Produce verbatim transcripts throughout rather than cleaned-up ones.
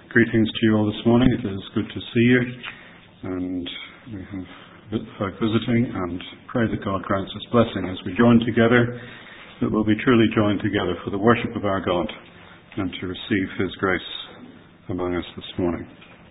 Greetings to you all this morning. It is good to see you, and we have folk visiting, and pray that God grants us blessing as we join together, that we'll be truly joined together for the worship of our God and to receive His grace among us this morning.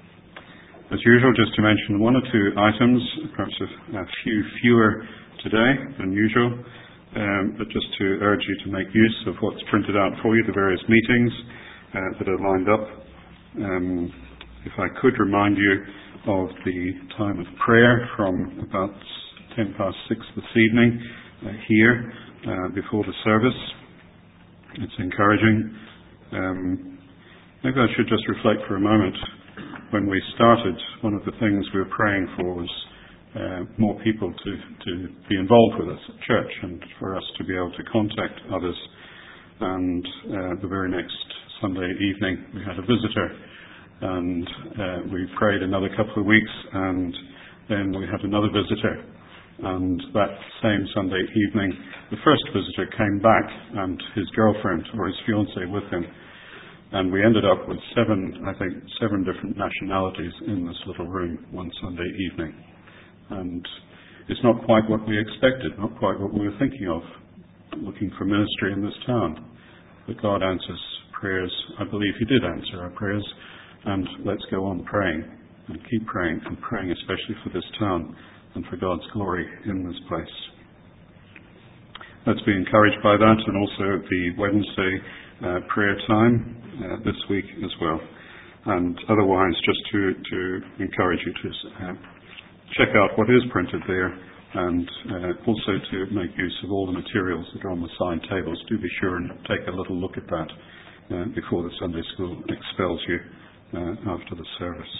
As usual, just to mention one or two items, perhaps a, a few fewer today than usual, um, but just to urge you to make use of what's printed out for you, the various meetings uh, that are lined up. Um, if I could remind you of the time of prayer from about ten past six this evening uh, here uh, before the service. It's encouraging. Um, maybe I should just reflect for a moment. When we started, one of the things we were praying for was uh, more people to, to be involved with us at church and for us to be able to contact others. And uh, the very next Sunday evening we had a visitor, and uh, we prayed another couple of weeks, and then we had another visitor. And that same Sunday evening, the first visitor came back, and his girlfriend or his fiancée with him. And we ended up with seven, I think, seven different nationalities in this little room one Sunday evening. And it's not quite what we expected, not quite what we were thinking of, looking for ministry in this town. But God answers prayers. I believe He did answer our prayers. And let's go on praying, and keep praying, and praying especially for this town and for God's glory in this place. Let's be encouraged by that, and also the Wednesday uh, prayer time uh, this week as well. And otherwise, just to, to encourage you to uh, check out what is printed there, and uh, also to make use of all the materials that are on the side tables. Do be sure and take a little look at that uh, before the Sunday school expels you uh, after the service.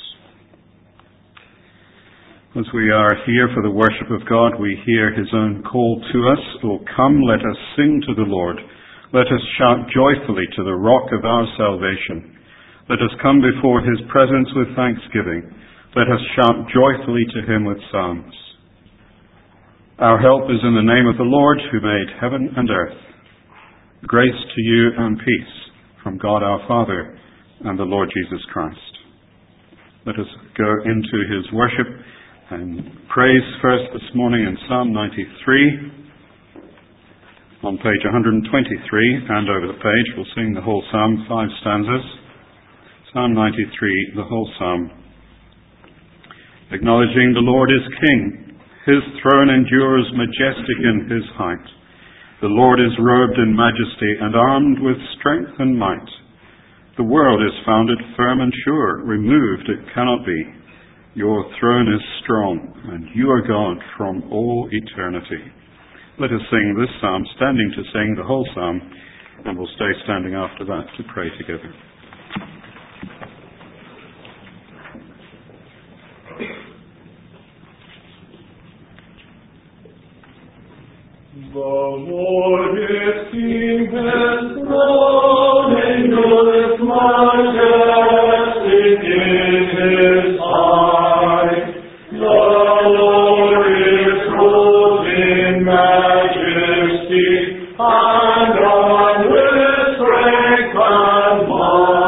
As we are here for the worship of God, we hear His own call to us. "Oh, come, let us sing to the Lord. Let us shout joyfully to the rock of our salvation. Let us come before His presence with thanksgiving. Let us shout joyfully to Him with psalms. Our help is in the name of the Lord, who made heaven and earth. Grace to you and peace from God our Father and the Lord Jesus Christ." Let us go into His worship and praise first this morning in Psalm ninety-three. On page one hundred twenty-three, and over the page, we'll sing the whole psalm, five stanzas. Psalm ninety-three, the whole psalm. Acknowledging the Lord is King. His throne endures majestic in His height. The Lord is robed in majesty and armed with strength and might. The world is founded firm and sure. Removed it cannot be. Your throne is strong, and you are God from all eternity. Let us sing this psalm, standing to sing the whole psalm, and we'll stay standing after that to pray together. The Lord is King, His throne endureth majestic in His height. The Lord is robed in majesty, and armed with strength and might.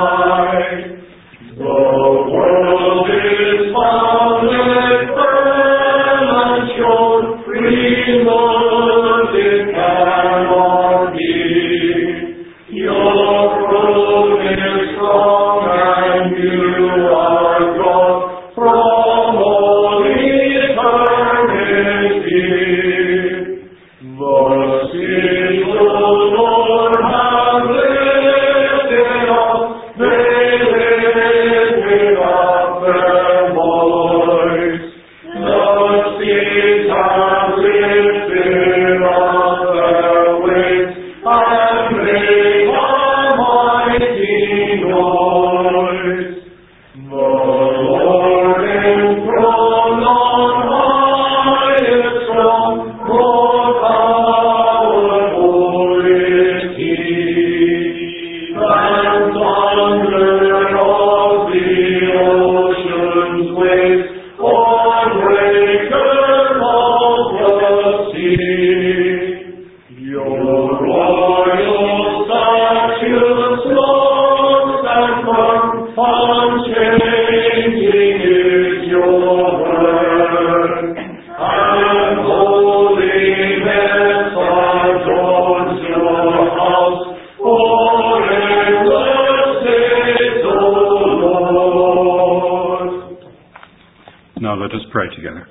Now let us pray together.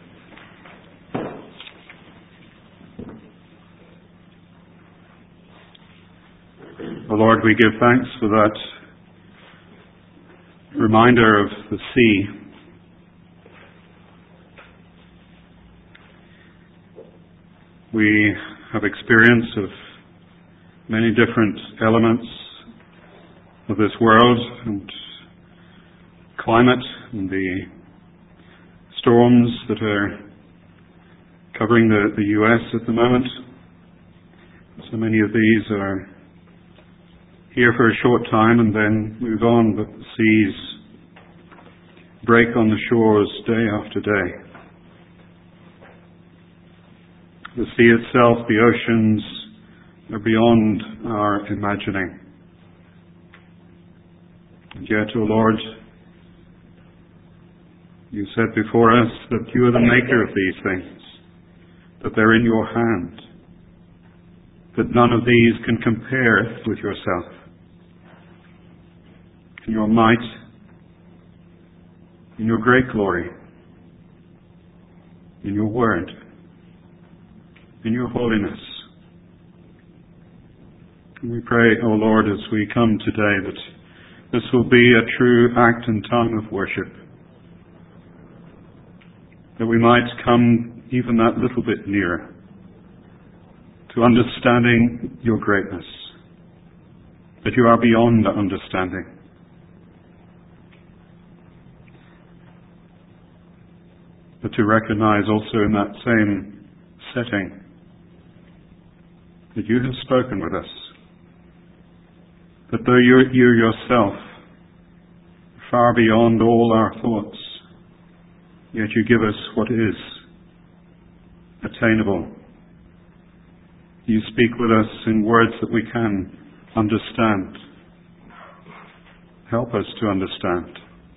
O Lord, we give thanks for that reminder of the sea. We have experience of many different elements of this world and climate and the storms that are covering the, the U S at the moment. So many of these are here for a short time and then move on, but the seas break on the shores day after day. The sea itself, the oceans, are beyond our imagining. And yet, O Lord, you said before us that you are the maker of these things, that they're in your hand, that none of these can compare with yourself. In your might, in your great glory, in your word, in your holiness. And we pray, O Lord, as we come today, that this will be a true act and time of worship, that we might come even that little bit nearer to understanding your greatness, that you are beyond understanding. But to recognize also in that same setting that you have spoken with us, that though you're, you yourself are far beyond all our thoughts, yet you give us what is attainable. You speak with us in words that we can understand. Help us to understand.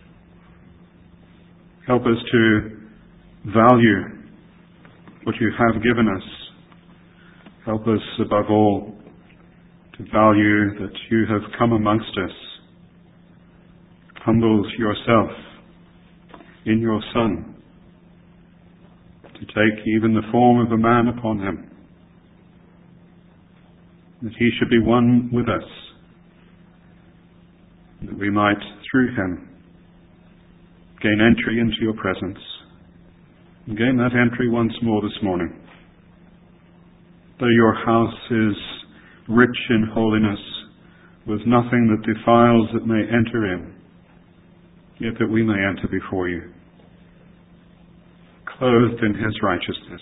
Help us to value what you have given us. Help us above all to value that you have come amongst us, humbled yourself in your Son, to take even the form of a man upon him, that he should be one with us, that we might through him gain entry into your presence, and gain that entry once more this morning. Though your house is rich in holiness, with nothing that defiles that may enter in, yet that we may enter before you, clothed in his righteousness.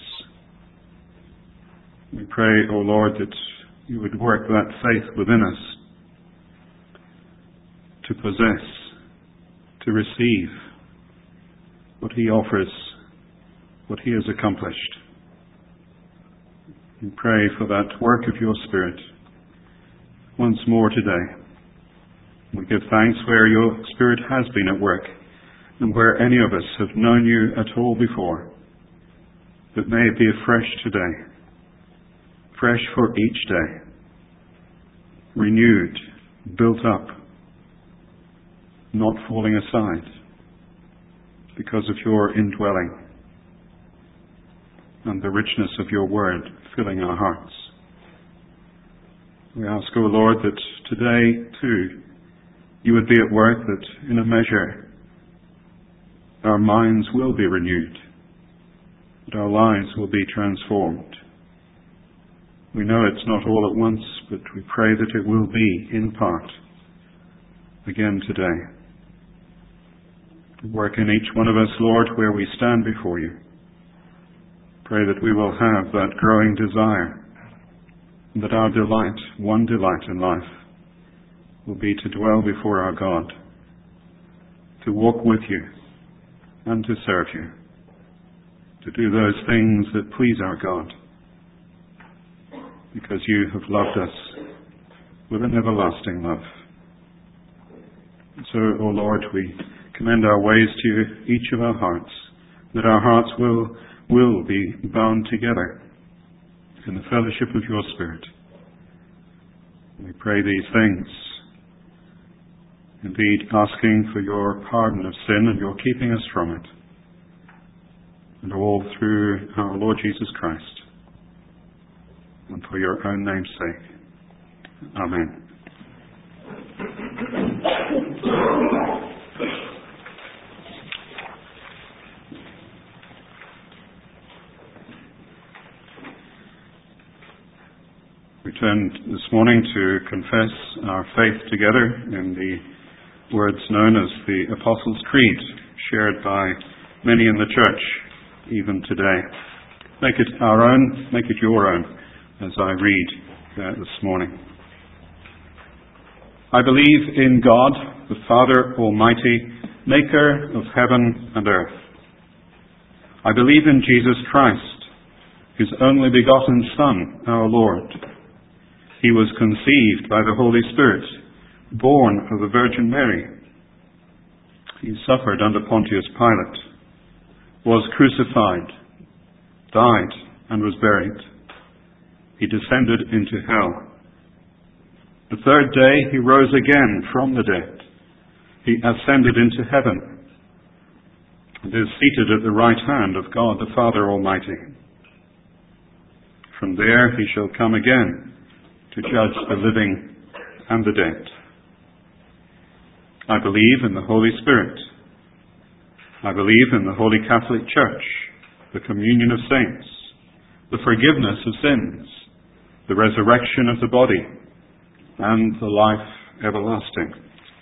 We pray, O Lord, that you would work that faith within us to possess, to receive what he offers, what he has accomplished. We pray for that work of your Spirit once more today. We give thanks where your Spirit has been at work and where any of us have known you at all before. But may it be afresh today, fresh for each day, renewed, built up, not falling aside because of your indwelling and the richness of your word filling our hearts. We ask, O Lord, that today too you would be at work, that in a measure our minds will be renewed, that our lives will be transformed. We know it's not all at once, but we pray that it will be in part again today. Work in each one of us, Lord, where we stand before you. Pray that we will have that growing desire, and that our delight, one delight in life, will be to dwell before our God, to walk with you, and to serve you, to do those things that please our God, because you have loved us with an everlasting love. So, O Lord, we commend our ways to you, each of our hearts, that our hearts will will be bound together in the fellowship of your Spirit. We pray these things, indeed asking for your pardon of sin and your keeping us from it, and all through our Lord Jesus Christ, and for your own name's sake. Amen. We turn this morning to confess our faith together in the words known as the Apostles' Creed, shared by many in the church even today. Make it our own, make it your own, as I read uh, this morning. I believe in God, the Father Almighty, maker of heaven and earth. I believe in Jesus Christ, his only begotten Son, our Lord. He was conceived by the Holy Spirit, born of the Virgin Mary. He suffered under Pontius Pilate, was crucified, died, and was buried. He descended into hell. The third day he rose again from the dead. He ascended into heaven and is seated at the right hand of God the Father Almighty. From there he shall come again to judge the living and the dead. I believe in the Holy Spirit. I believe in the Holy Catholic Church, the communion of saints, the forgiveness of sins, the resurrection of the body, and the life everlasting.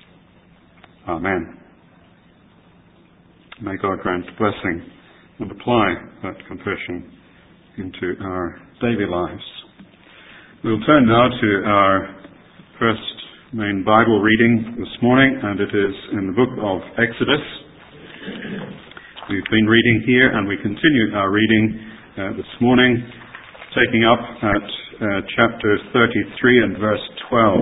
Amen. May God grant blessing and apply that confession into our daily lives. We'll turn now to our first main Bible reading this morning, and it is in the book of Exodus. We've been reading here, and we continue our reading uh, this morning, taking up at uh, chapter thirty-three and verse twelve.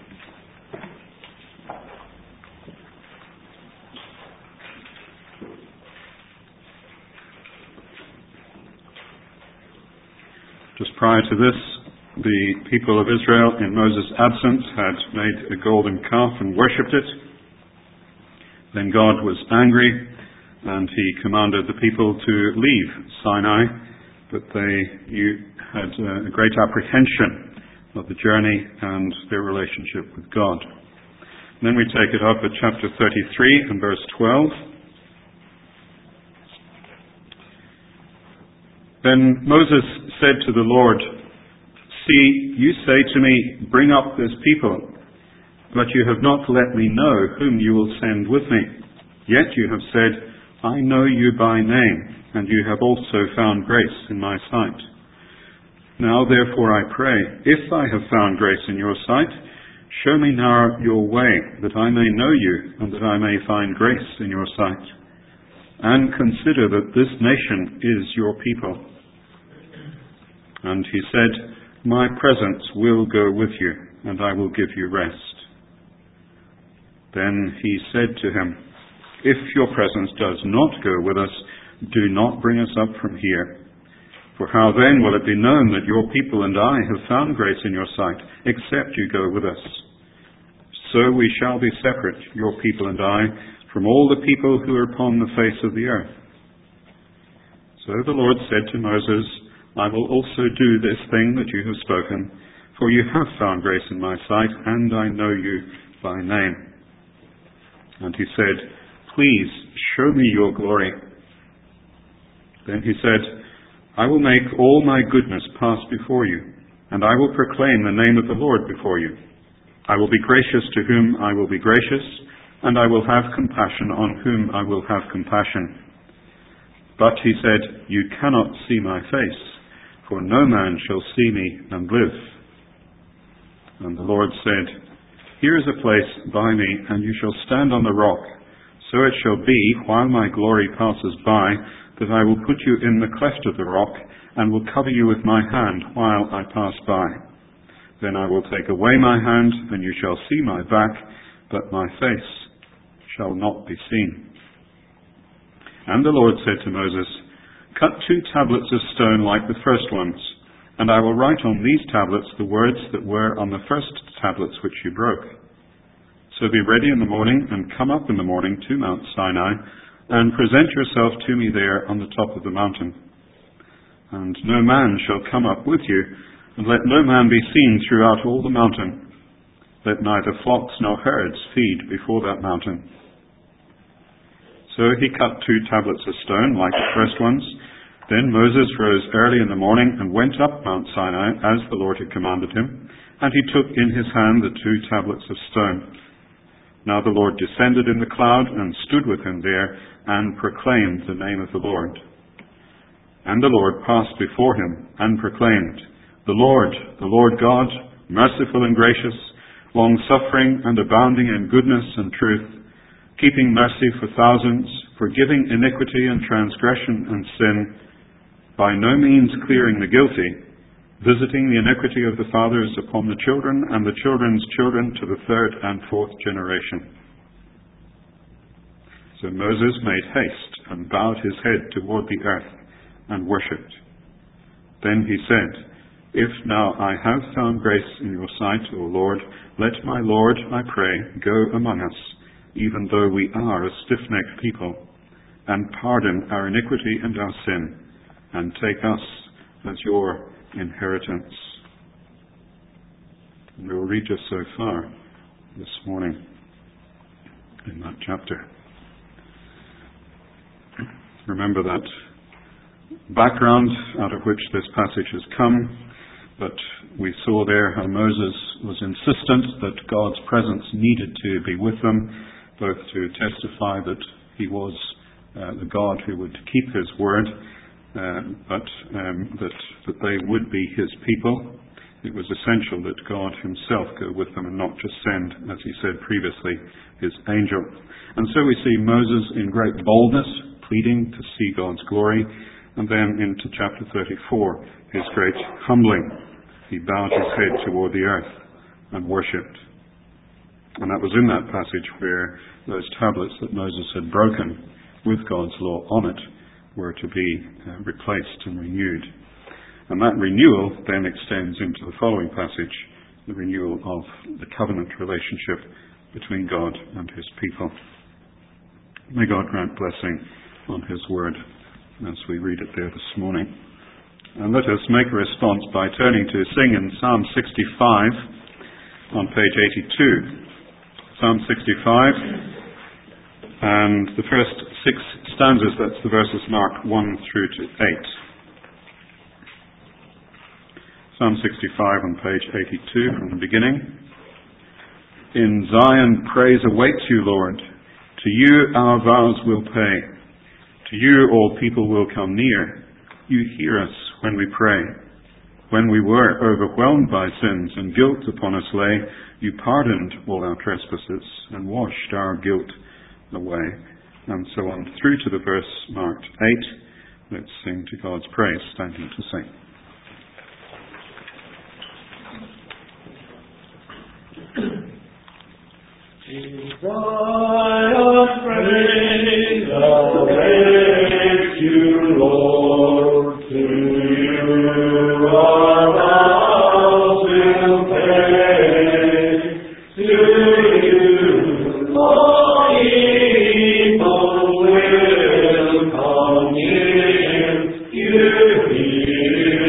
Just prior to this, the people of Israel, in Moses' absence, had made a golden calf and worshipped it. Then God was angry, and he commanded the people to leave Sinai, but they you had uh, a great apprehension of the journey and their relationship with God. And then we take it up at chapter thirty-three and verse twelve. Then Moses said to the Lord, "See, you say to me, bring up this people, but you have not let me know whom you will send with me. Yet you have said, I know you by name, and you have also found grace in my sight. Now therefore I pray, if I have found grace in your sight, show me now your way, that I may know you, and that I may find grace in your sight. And consider that this nation is your people." And he said, "My presence will go with you, and I will give you rest." Then he said to him, "If your presence does not go with us, do not bring us up from here. For how then will it be known that your people and I have found grace in your sight, except you go with us? So we shall be separate, your people and I, from all the people who are upon the face of the earth." So the Lord said to Moses, "I will also do this thing that you have spoken, for you have found grace in my sight, and I know you by name." And he said, "Please show me your glory." Then he said, "I will make all my goodness pass before you, and I will proclaim the name of the Lord before you. I will be gracious to whom I will be gracious, and I will have compassion on whom I will have compassion." But he said, "You cannot see my face, for no man shall see me and live." And the Lord said, "Here is a place by me, and you shall stand on the rock. So it shall be, while my glory passes by, that I will put you in the cleft of the rock, and will cover you with my hand while I pass by. Then I will take away my hand, and you shall see my back, but my face shall not be seen." And the Lord said to Moses, "Cut two tablets of stone like the first ones, and I will write on these tablets the words that were on the first tablets which you broke. So be ready in the morning, and come up in the morning to Mount Sinai, and present yourself to me there on the top of the mountain. And no man shall come up with you, and let no man be seen throughout all the mountain. Let neither flocks nor herds feed before that mountain. So he cut two tablets of stone like the first ones. Then Moses rose early in the morning and went up Mount Sinai as the Lord had commanded him, and he took in his hand the two tablets of stone. Now the Lord descended in the cloud and stood with him there and proclaimed the name of the Lord. And the Lord passed before him and proclaimed, The Lord, the Lord God, merciful and gracious, long-suffering and abounding in goodness and truth, keeping mercy for thousands, forgiving iniquity and transgression and sin, by no means clearing the guilty, visiting the iniquity of the fathers upon the children and the children's children to the third and fourth generation. So Moses made haste and bowed his head toward the earth and worshipped. Then he said, If now I have found grace in your sight, O Lord, let my Lord, I pray, go among us, even though we are a stiff-necked people, and pardon our iniquity and our sin, and take us as your inheritance. And we will read just so far this morning in that chapter. Remember that background out of which this passage has come, but we saw there how Moses was insistent that God's presence needed to be with them, both to testify that he was uh, the God who would keep his word, uh, but um, that, that they would be his people. It was essential that God himself go with them and not just send, as he said previously, his angel. And so we see Moses in great boldness, pleading to see God's glory, and then into chapter thirty-four, his great humbling. He bowed his head toward the earth and worshipped. And that was in that passage where those tablets that Moses had broken with God's law on it were to be uh, replaced and renewed. And that renewal then extends into the following passage, the renewal of the covenant relationship between God and his people. May God grant blessing on his word as we read it there this morning. And let us make a response by turning to sing in Psalm sixty-five on page eighty-two. Psalm sixty-five, and the first six stanzas, that's the verses marked one through to eight. Psalm sixty-five on page eighty-two from the beginning. In Zion praise awaits you, Lord. To you our vows will pay. To you all people will come near. You hear us when we pray. When we were overwhelmed by sins and guilt upon us lay, you pardoned all our trespasses and washed our guilt away. And so on through to the verse marked eight. Let's sing to God's praise, standing to sing. In Zion praise awaits you, Lord. To you our vows will pay. To you all people will come in. You hear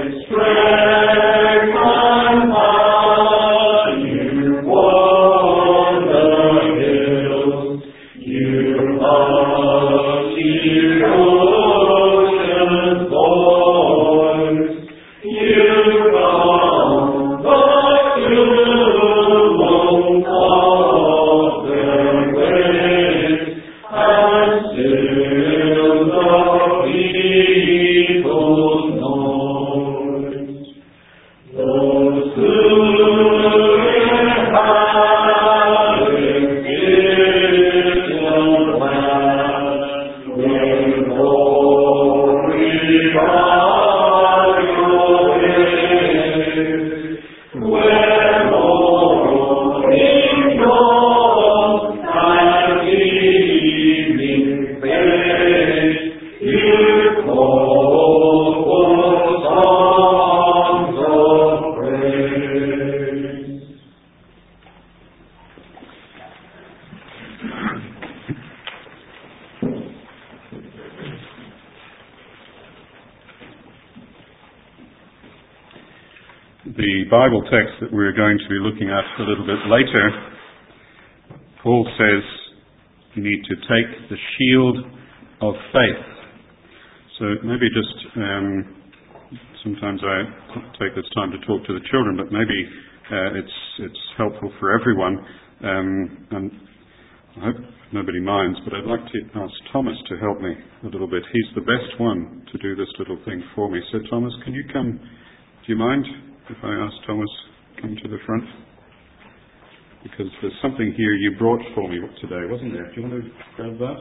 The Bible text that we're going to be looking at a little bit later, Paul says you need to take the shield of faith. So maybe just, um, sometimes I take this time to talk to the children, but maybe uh, it's it's helpful for everyone. Um, and I hope nobody minds, but I'd like to ask Thomas to help me a little bit. He's the best one to do this little thing for me. So Thomas, can you come? Do you mind if I ask Thomas to come to the front? Because there's something here you brought for me today, wasn't there? Do you want to grab that?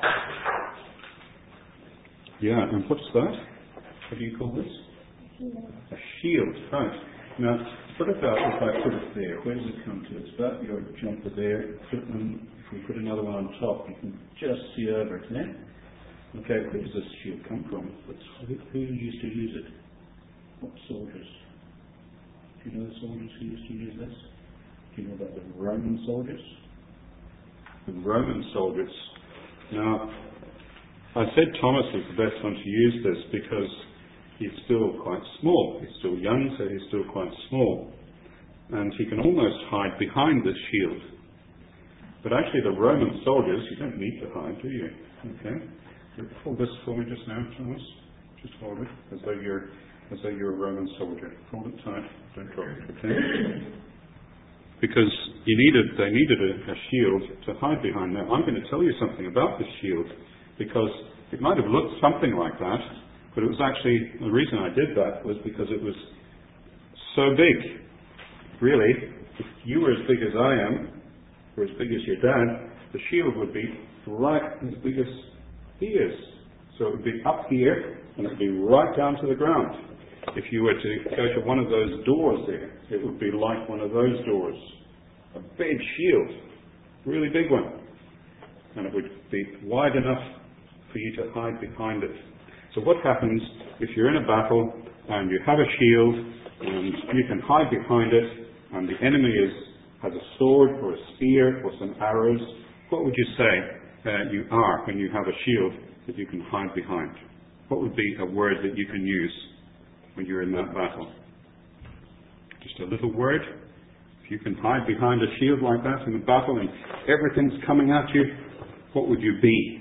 Yeah, and what's that? What do you call this? A shield, right. Now, what about if I put it there? Where does it come to? It's about your jumper there. If we put another one on top, you can just see over it there. Okay, where does this shield come from? Who, who used to use it? What soldiers? Do you know the soldiers who used to use this? Do you know about the Roman soldiers? The Roman soldiers. Now, I said Thomas is the best one to use this because he's still quite small. He's still young, so he's still quite small. And he can almost hide behind this shield. But actually the Roman soldiers, you don't need to hide, do you? Okay. Hold this for me just now, Thomas. Just hold it, as though you're as though you're a Roman soldier. Hold it tight, don't drop it, okay? Because you needed, they needed a, a shield to hide behind. Now, I'm going to tell you something about this shield, because it might have looked something like that, but it was actually, the reason I did that was because it was so big. Really, if you were as big as I am, or as big as your dad, the shield would be right as big as he is. So it would be up here, and it would be right down to the ground. If you were to go to one of those doors there, it would be like one of those doors. A big shield, really big one. And it would be wide enough for you to hide behind it. So what happens if you're in a battle and you have a shield and you can hide behind it and the enemy is, has a sword or a spear or some arrows? What would you say uh, you are when you have a shield that you can hide behind? What would be a word that you can use when you're in that battle? Just a little word. If you can hide behind a shield like that in a battle and everything's coming at you, what would you be?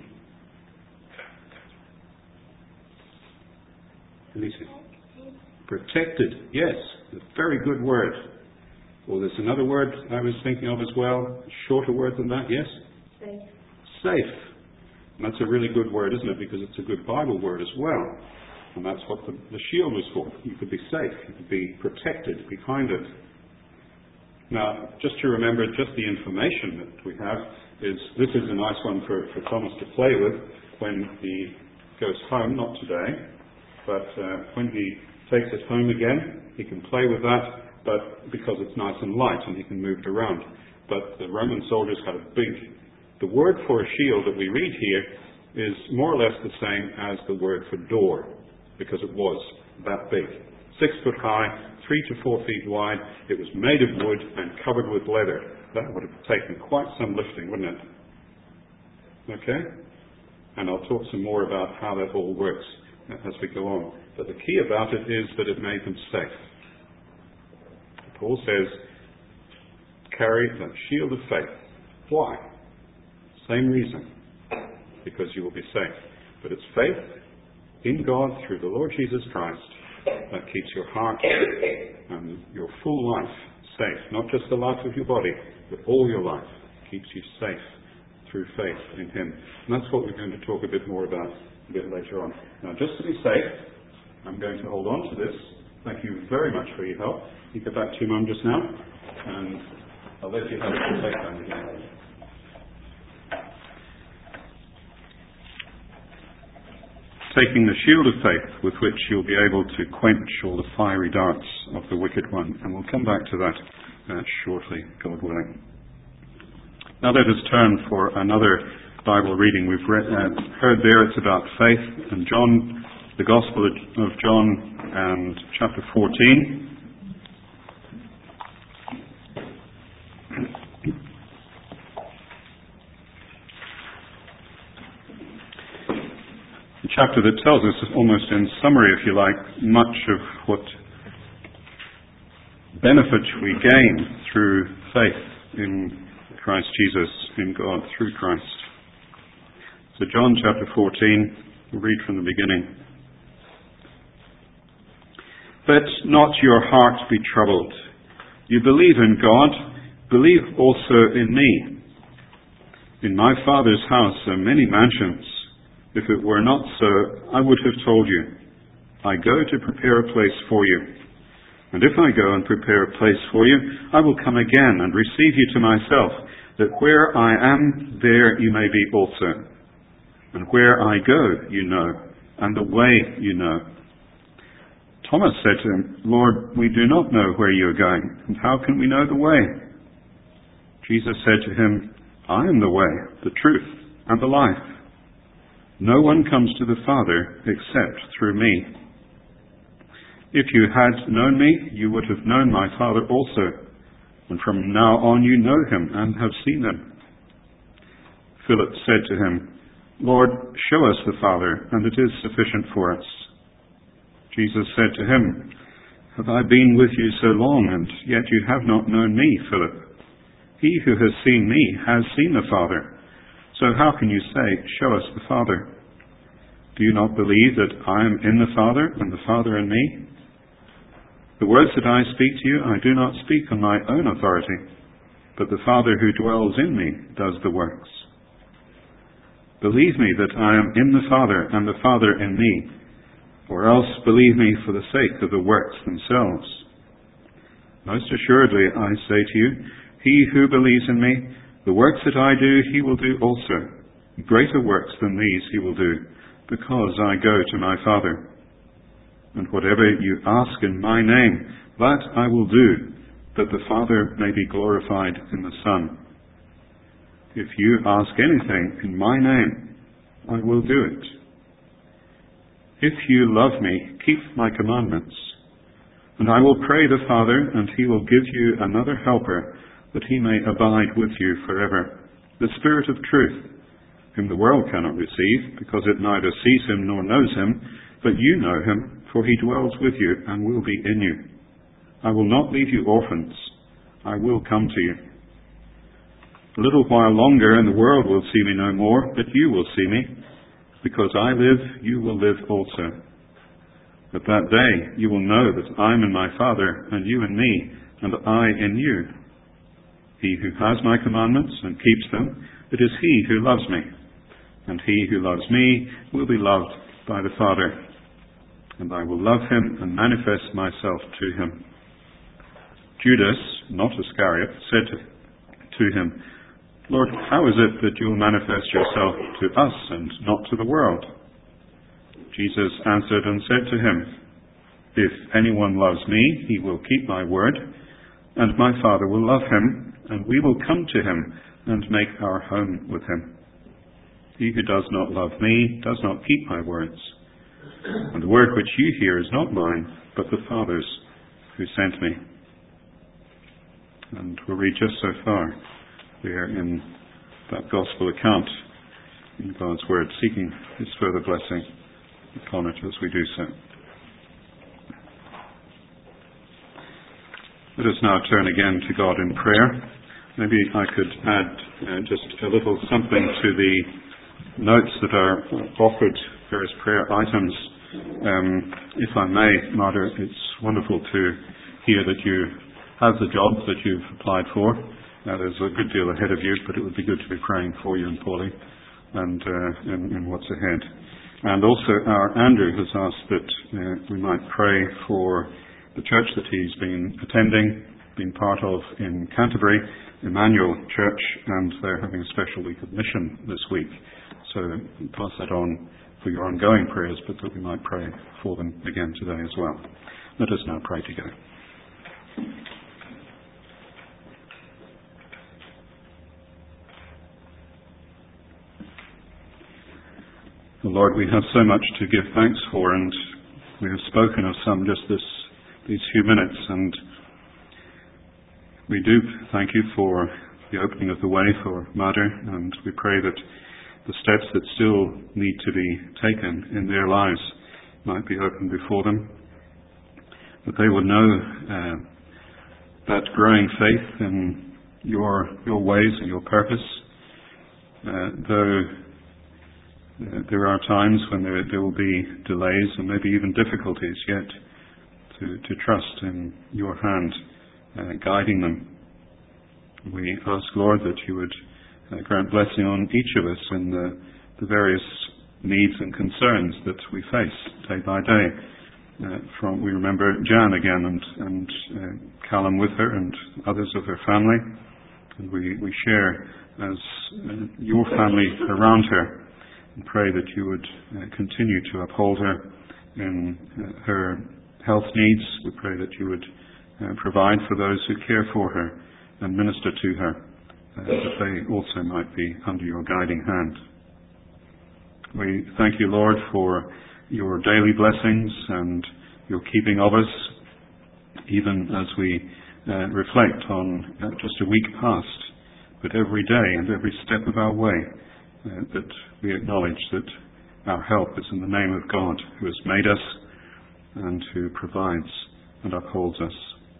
Anything? Protected. Yes, a very good word. Or there's another word I was thinking of as well, a shorter word than that, yes? Safe. Safe. And that's a really good word, isn't it? Because it's a good Bible word as well. And that's what the, the shield was for. You could be safe. You could be protected behind it. Now, just to remember, just the information that we have is, this is a nice one for, for Thomas to play with when he goes home, not today, but uh, when he takes it home again, he can play with that, but because it's nice and light and he can move it around. But the Roman soldiers had a big, the word for a shield that we read here is more or less the same as the word for door, because it was that big. Six foot high, three to four feet wide. It was made of wood and covered with leather. That would have taken quite some lifting, wouldn't it? Okay? And I'll talk some more about how that all works as we go on. But the key about it is that it made them safe. Paul says, carry the shield of faith. Why? Same reason. Because you will be safe. But it's faith in God through the Lord Jesus Christ that keeps your heart and your full life safe. Not just the life of your body, but all your life keeps you safe through faith in Him. And that's what we're going to talk a bit more about a bit later on. Now, just to be safe, I'm going to hold on to this. Thank you very much for your help. You go back to your mum just now, and I'll let you have it to take time again. Taking the shield of faith with which you'll be able to quench all the fiery darts of the wicked one. And we'll come back to that uh, shortly, God willing. Now let us turn for another Bible reading. We've read, uh, heard there it's about faith, and John, the Gospel of John, and chapter fourteen. A chapter that tells us, almost in summary, if you like, much of what benefit we gain through faith in Christ Jesus, in God, through Christ. So John chapter fourteen, we'll read from the beginning. Let not your heart be troubled. You believe in God, believe also in me. In my Father's house are many mansions. If it were not so, I would have told you. I go to prepare a place for you. And if I go and prepare a place for you, I will come again and receive you to myself, that where I am, there you may be also. And where I go, you know, and the way you know. Thomas said to him, Lord, we do not know where you are going, and how can we know the way? Jesus said to him, I am the way, the truth, and the life. No one comes to the Father except through me. If you had known me, you would have known my Father also, and from now on you know him and have seen him. Philip said to him, Lord, show us the Father, and it is sufficient for us. Jesus said to him, Have I been with you so long, and yet you have not known me, Philip? He who has seen me has seen the Father. So how can you say, Show us the Father? Do you not believe that I am in the Father, and the Father in me? The words that I speak to you, I do not speak on my own authority, but the Father who dwells in me does the works. Believe me that I am in the Father, and the Father in me, or else believe me for the sake of the works themselves. Most assuredly, I say to you, he who believes in me, the works that I do, he will do also. Greater works than these he will do, because I go to my Father. And whatever you ask in my name, that I will do, that the Father may be glorified in the Son. If you ask anything in my name, I will do it. If you love me, keep my commandments. And I will pray the Father, and he will give you another helper, that he may abide with you forever, the Spirit of truth, whom the world cannot receive, because it neither sees him nor knows him, but you know him, for he dwells with you and will be in you. I will not leave you orphans. I will come to you. A little while longer, and the world will see me no more, but you will see me. Because I live, you will live also. At that day you will know that I am in my Father, and you in me, and I in you. He who has my commandments and keeps them, it is he who loves me. And he who loves me will be loved by the Father. And I will love him and manifest myself to him. Judas, not Iscariot, said to, to him, Lord, how is it that you will manifest yourself to us and not to the world? Jesus answered and said to him, If anyone loves me, he will keep my word, and my Father will love him, and we will come to him and make our home with him. He who does not love me does not keep my words. And the word which you hear is not mine, but the Father's who sent me. And we'll read just so far there in that gospel account in God's word, seeking his further blessing upon it as we do so. Let us now turn again to God in prayer. Maybe I could add uh, just a little something to the notes that are offered, various prayer items. Um, if I may, Martyr, it's wonderful to hear that you have the job that you've applied for. Uh, there's a good deal ahead of you, but it would be good to be praying for you and Paulie and uh, in, in what's ahead. And also our Andrew has asked that uh, we might pray for the church that he's been attending, been part of in Canterbury, Emmanuel Church, and they're having a special week of mission this week. So pass that on for your ongoing prayers, but that we might pray for them again today as well. Let us now pray together. Lord, we have so much to give thanks for, and we have spoken of some just this these few minutes, and we do thank you for the opening of the way for Madhur, and we pray that the steps that still need to be taken in their lives might be opened before them, that they would know uh, that growing faith in your your ways and your purpose, uh, though uh, there are times when there, there will be delays and maybe even difficulties, yet to, to trust in your hand uh, guiding them. We ask, Lord, that you would uh, grant blessing on each of us in the, the various needs and concerns that we face day by day. Uh, from we remember Jan again and, and uh, Callum with her and others of her family, and we, we share as uh, your family around her and pray that you would uh, continue to uphold her in uh, her health needs. We pray that you would uh, provide for those who care for her and minister to her, uh, that they also might be under your guiding hand. We thank you, Lord, for your daily blessings and your keeping of us, even as we uh, reflect on uh, just a week past, but every day and every step of our way, uh, that we acknowledge that our help is in the name of God, who has made us and who provides and upholds us.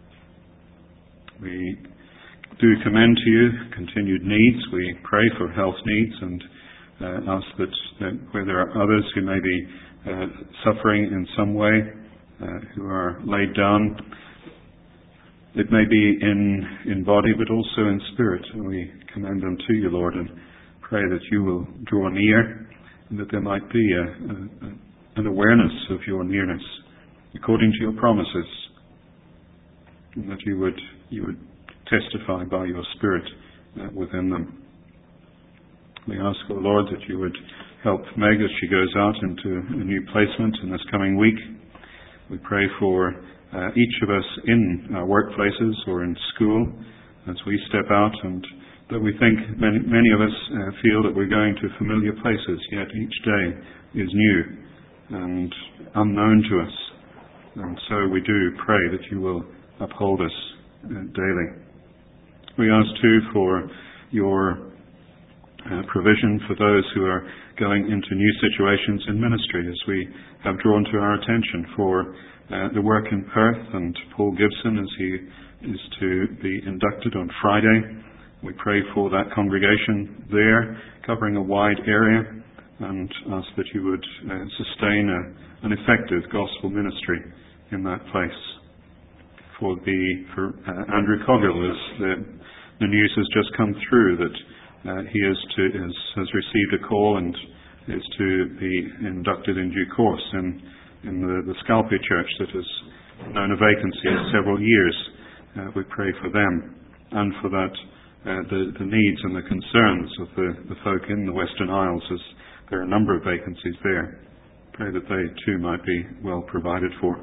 We do commend to you continued needs. We pray for health needs and uh, ask that uh, where there are others who may be uh, suffering in some way, uh, who are laid down, it may be in, in body but also in spirit. And we commend them to you, Lord, and pray that you will draw near and that there might be a, a, an awareness of your nearness according to your promises, and that you would you would testify by your Spirit uh, within them. We ask, O Lord, that you would help Meg as she goes out into a new placement in this coming week. We pray for uh, each of us in our workplaces or in school as we step out, and that we think many, many of us uh, feel that we're going to familiar places, yet each day is new and unknown to us. And so we do pray that you will uphold us uh, daily. We ask too for your uh, provision for those who are going into new situations in ministry, as we have drawn to our attention for uh, the work in Perth and Paul Gibson as he is to be inducted on Friday. We pray for that congregation there, covering a wide area, and ask that you would uh, sustain a, an effective gospel ministry in that place. For the for uh, Andrew Coggill, as the, the news has just come through that uh, he is to is, has received a call and is to be inducted in due course in in the, the Scalpy Church that has known a vacancy of several years. Uh, we pray for them and for that uh, the, the needs and the concerns of the, the folk in the Western Isles, as there are a number of vacancies there. Pray that they too might be well provided for.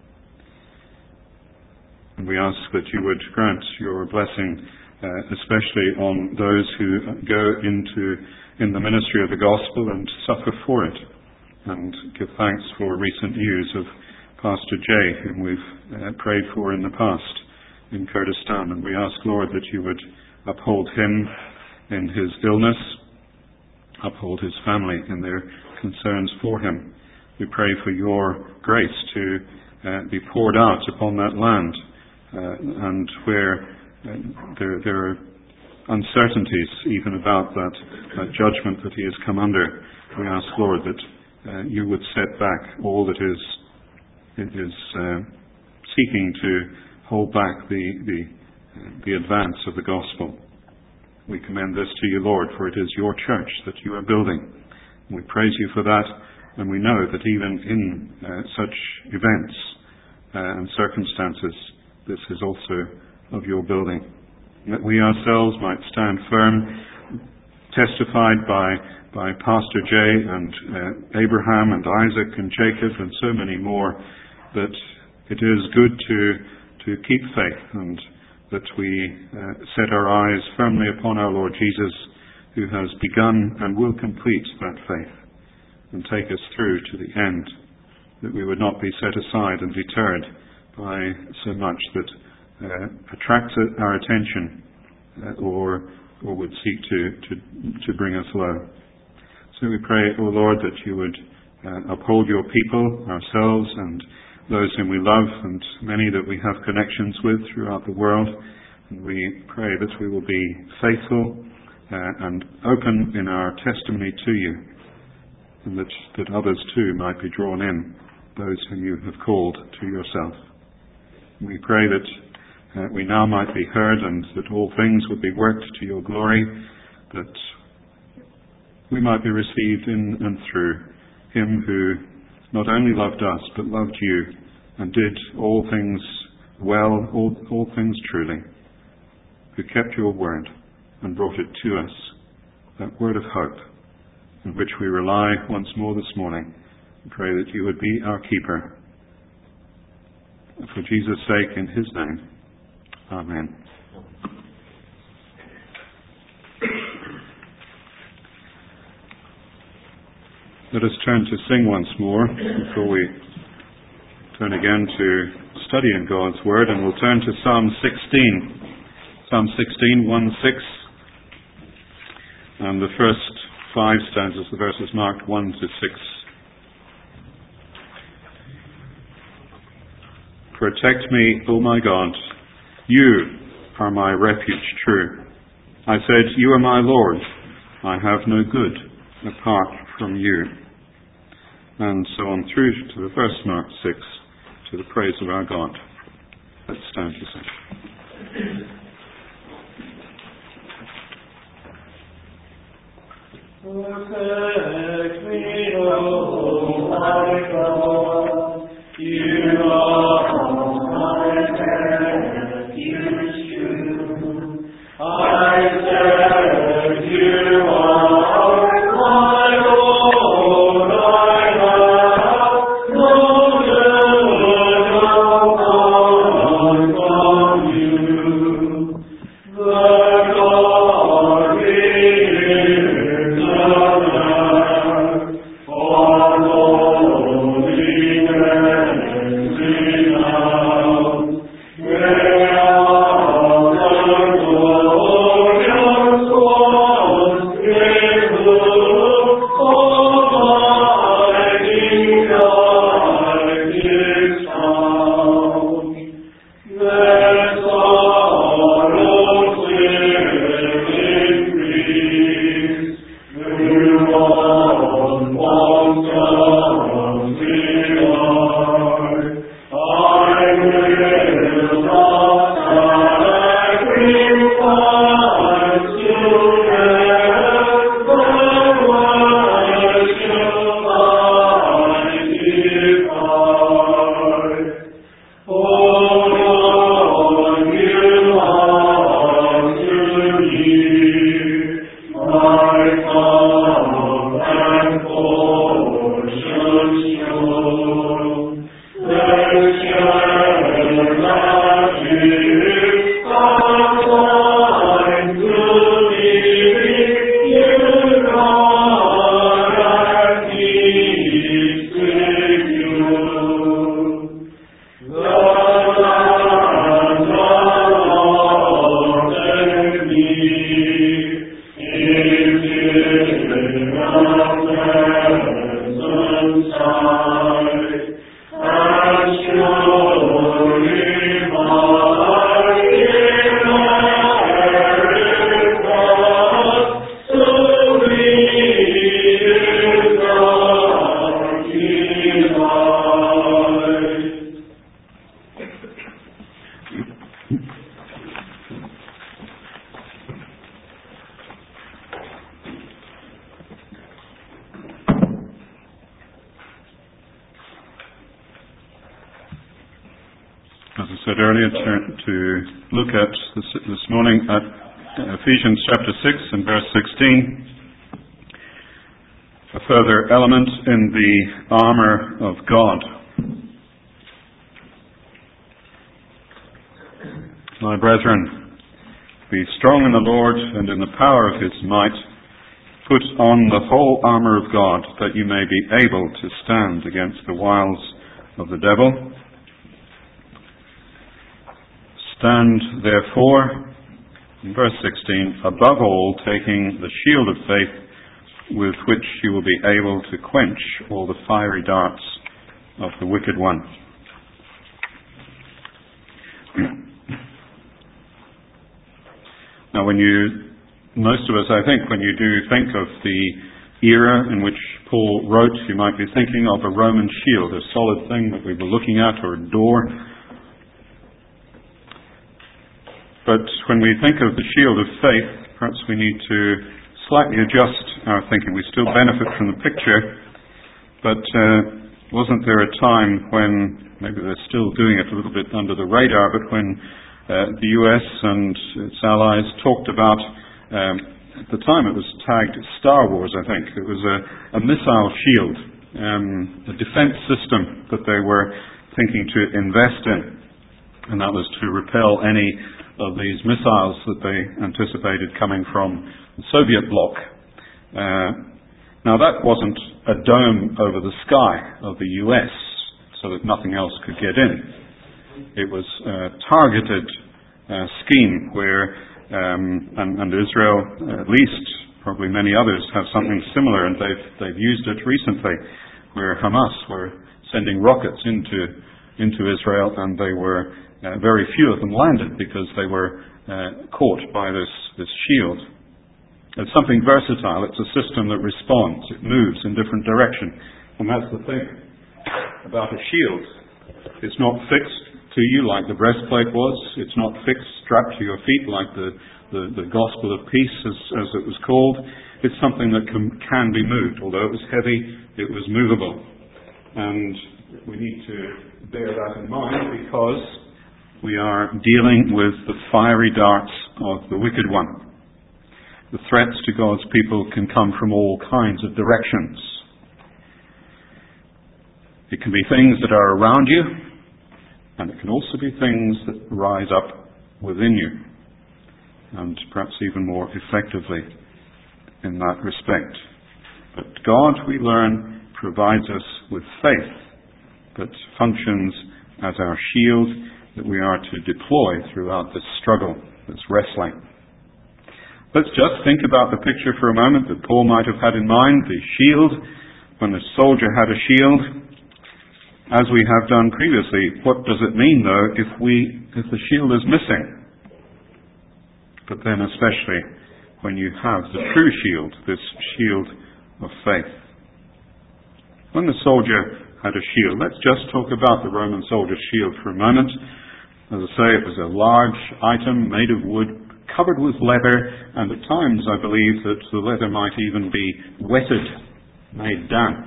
And we ask that you would grant your blessing, uh, especially on those who go into in the ministry of the gospel and suffer for it. And give thanks for recent news of Pastor Jay, whom we've uh, prayed for in the past in Kurdistan. And we ask, Lord, that you would uphold him in his illness, uphold his family in their concerns for him. We pray for your grace to uh, be poured out upon that land uh, and where uh, there, there are uncertainties even about that, that judgment that he has come under, we ask, Lord, that uh, you would set back all that is, it is uh, seeking to hold back the, the, uh, the advance of the gospel. We commend this to you, Lord, for it is your church that you are building. We praise you for that, and we know that even in uh, such events uh, and circumstances, this is also of your building. That we ourselves might stand firm, testified by, by Pastor Jay and uh, Abraham and Isaac and Jacob and so many more, that it is good to, to keep faith, and that we uh, set our eyes firmly upon our Lord Jesus, who has begun and will complete that faith and take us through to the end, that we would not be set aside and deterred by so much that uh, attracts our attention uh, or or would seek to, to to bring us low. So we pray, O Lord, that you would uh, uphold your people, ourselves and those whom we love, and many that we have connections with throughout the world. And we pray that we will be faithful uh, and open in our testimony to you, and that, that others too might be drawn in, those whom you have called to yourself. We pray that uh, we now might be heard, and that all things would be worked to your glory, that we might be received in and through him who not only loved us, but loved you, and did all things well, all, all things truly, who kept your word and brought it to us, that word of hope, on which we rely once more this morning. We pray that you would be our keeper. For Jesus' sake, in his name. Amen. Let us turn to sing once more before we turn again to studying God's Word, and we'll turn to Psalm sixteen. Psalm sixteen, one six. And the first five stanzas, the verses marked one to six. Protect me, O my God. You are my refuge true. I said, you are my Lord. I have no good apart from you. And so on through to the verse marked six, to the praise of our God. Let's stand to sing. Protect me, O my God. You are my refuge true. I said, you are my Lord. I have no good apart from you. The glory in the earth, for Lord. as I said earlier, turn to look at this, this morning at Ephesians chapter six and verse sixteen, a further element in the armour of God. My brethren, be strong in the Lord and in the power of his might. Put on the whole armour of God, that you may be able to stand against the wiles of the devil. Stand therefore, in verse sixteen, above all, taking the shield of faith, with which you will be able to quench all the fiery darts of the wicked one. Now, when you, most of us, I think, when you do think of the era in which Paul wrote, you might be thinking of a Roman shield, a solid thing that we were looking at, or a door. But when we think of the shield of faith, perhaps we need to slightly adjust our thinking. We still benefit from the picture, but uh, wasn't there a time when, maybe they're still doing it a little bit under the radar, but when uh, the U S and its allies talked about, um, at the time it was tagged Star Wars, I think. It was a, a missile shield, um, a defense system that they were thinking to invest in, and that was to repel any of these missiles that they anticipated coming from the Soviet bloc. Uh, now that wasn't a dome over the sky of the U S so that nothing else could get in. It was a targeted uh, scheme where, um, and, and Israel, at least, probably many others, have something similar, and they've they've used it recently, where Hamas were sending rockets into into Israel, and they were Uh, very few of them landed because they were uh, caught by this, this shield. It's something versatile. It's a system that responds. It moves in different directions. And that's the thing about a shield. It's not fixed to you like the breastplate was. It's not fixed, strapped to your feet like the, the, the gospel of peace, as, as it was called. It's something that can, can be moved. Although it was heavy, it was movable. And we need to bear that in mind, because we are dealing with the fiery darts of the wicked one. The threats to God's people can come from all kinds of directions. It can be things that are around you, and it can also be things that rise up within you, and perhaps even more effectively in that respect. But God, we learn, provides us with faith that functions as our shield, that we are to deploy throughout this struggle, this wrestling. Let's just think about the picture for a moment that Paul might have had in mind, the shield. When the soldier had a shield, as we have done previously, what does it mean, though, if we if the shield is missing? But then especially when you have the true shield, this shield of faith. When the soldier had a shield, let's just talk about the Roman soldier's shield for a moment. As I say, it was a large item made of wood, covered with leather, and at times I believe that the leather might even be wetted, made damp,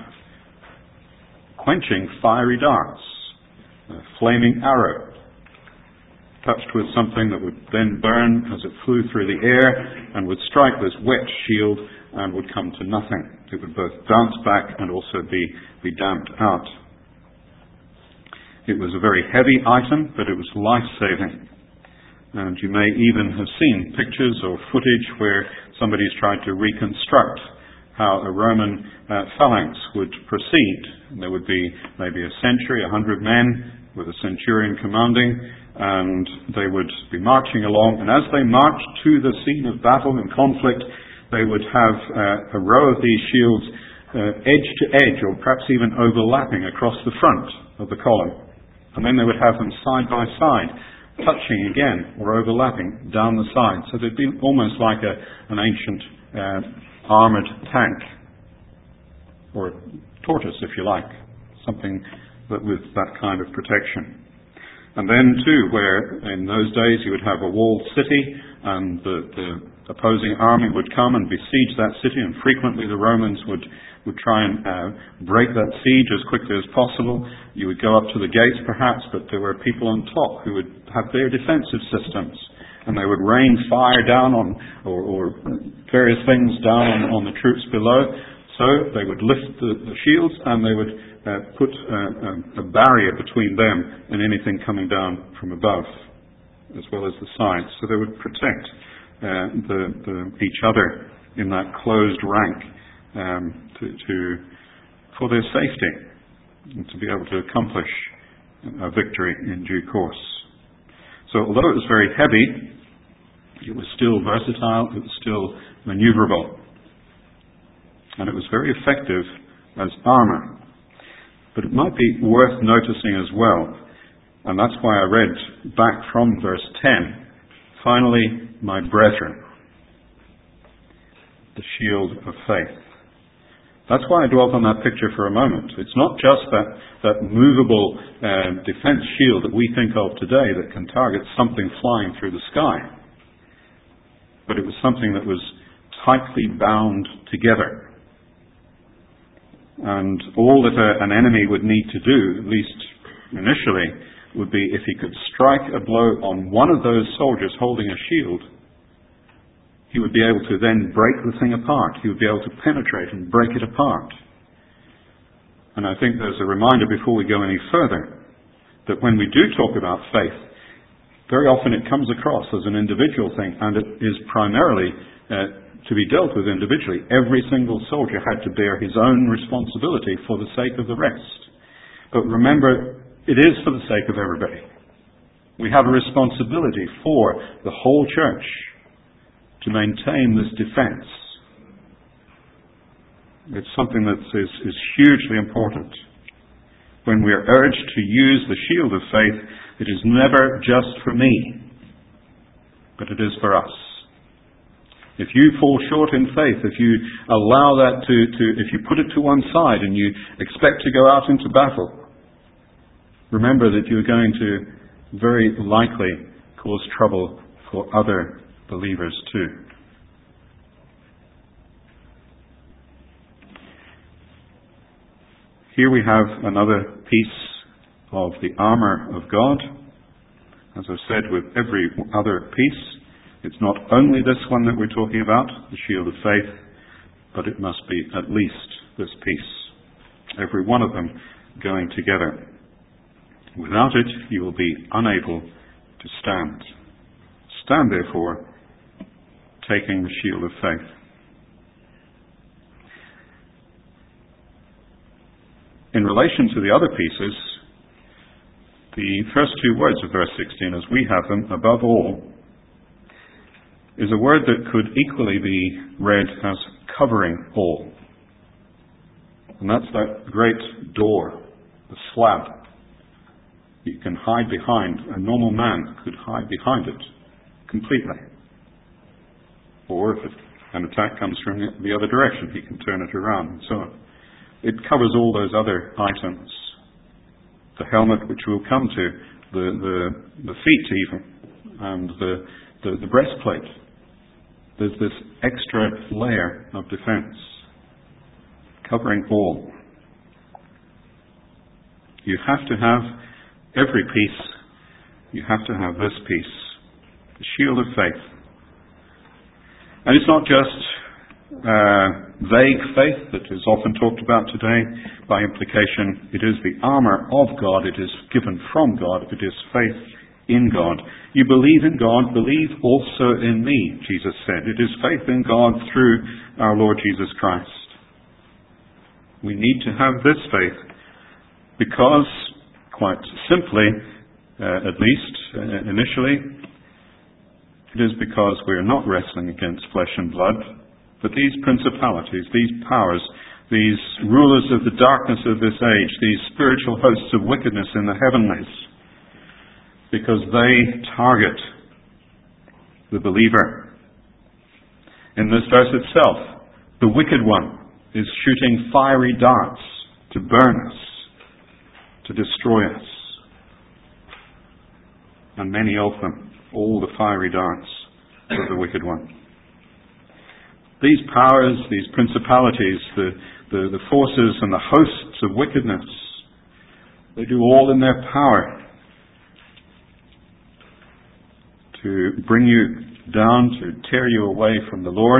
quenching fiery darts, a flaming arrow, touched with something that would then burn as it flew through the air and would strike this wet shield and would come to nothing. It would both bounce back and also be, be damped out. It was a very heavy item, but it was life-saving. And you may even have seen pictures or footage where somebody's tried to reconstruct how a Roman uh, phalanx would proceed. And there would be maybe a century, a hundred men with a centurion commanding, and they would be marching along. And as they marched to the scene of battle and conflict, they would have uh, a row of these shields uh, edge to edge, or perhaps even overlapping across the front of the column. And then they would have them side by side, touching again or overlapping down the side. So they'd be almost like a, an ancient uh, armoured tank, or a tortoise, if you like, something that with that kind of protection. And then too, where in those days you would have a walled city, and the, the opposing army would come and besiege that city, and frequently the Romans would, would try and uh, break that siege as quickly as possible. You would go up to the gates perhaps, but there were people on top who would have their defensive systems, and they would rain fire down on, or, or various things down on, on the troops below. So they would lift the, the shields, and they would uh, put uh, a, a barrier between them and anything coming down from above, as well as the sides. So they would protect uh, the, the, each other in that closed rank um, to, to, for their safety, and to be able to accomplish a victory in due course. So although it was very heavy, it was still versatile, it was still maneuverable, and it was very effective as armour. But it might be worth noticing as well, and that's why I read back from verse ten, finally, my brethren, the shield of faith. That's why I dwelt on that picture for a moment. It's not just that, that movable uh, defense shield that we think of today that can target something flying through the sky, but it was something that was tightly bound together. And all that a, an enemy would need to do, at least initially, would be if he could strike a blow on one of those soldiers holding a shield, he would be able to then break the thing apart. He would be able to penetrate and break it apart. And I think there's a reminder before we go any further that when we do talk about faith, very often it comes across as an individual thing, and it is primarily uh, to be dealt with individually. Every single soldier had to bear his own responsibility for the sake of the rest. But remember, it is for the sake of everybody. We have a responsibility for the whole church to maintain this defense. It's something that is, is hugely important. When we are urged to use the shield of faith, it is never just for me, but it is for us. If you fall short in faith, if you allow that to, to, if you put it to one side and you expect to go out into battle, remember that you're going to very likely cause trouble for other believers too. Here we have another piece of the armour of God. As I've said with every other piece, it's not only this one that we're talking about, the shield of faith, but it must be at least this piece. Every one of them going together. Without it, you will be unable to stand. Stand, therefore, taking the shield of faith. In relation to the other pieces, the first two words of verse sixteen, as we have them, above all, is a word that could equally be read as covering all. And that's that great door, the slab. You can hide behind. A normal man could hide behind it completely. Or if an attack comes from the other direction, he can turn it around and so on. It covers all those other items. The helmet, which we'll come to, the, the, the feet even, and the, the, the breastplate. There's this extra layer of defense, covering all. You have to have every piece. You have to have this piece, the shield of faith. And it's not just uh, vague faith that is often talked about today. By implication, it is the armour of God. It is given from God. It is faith in God. You believe in God, believe also in me, Jesus said. It is faith in God through our Lord Jesus Christ. We need to have this faith because, quite simply, uh, at least uh, initially, it is because we are not wrestling against flesh and blood, but these principalities, these powers, these rulers of the darkness of this age, these spiritual hosts of wickedness in the heavenlies, because they target the believer. In this verse itself, the wicked one is shooting fiery darts to burn us, to destroy us. And many of them, all the fiery darts of the wicked one. these powers, these principalities, the, the, the forces and the hosts of wickedness, they do all in their power to bring you down, to tear you away from the Lord.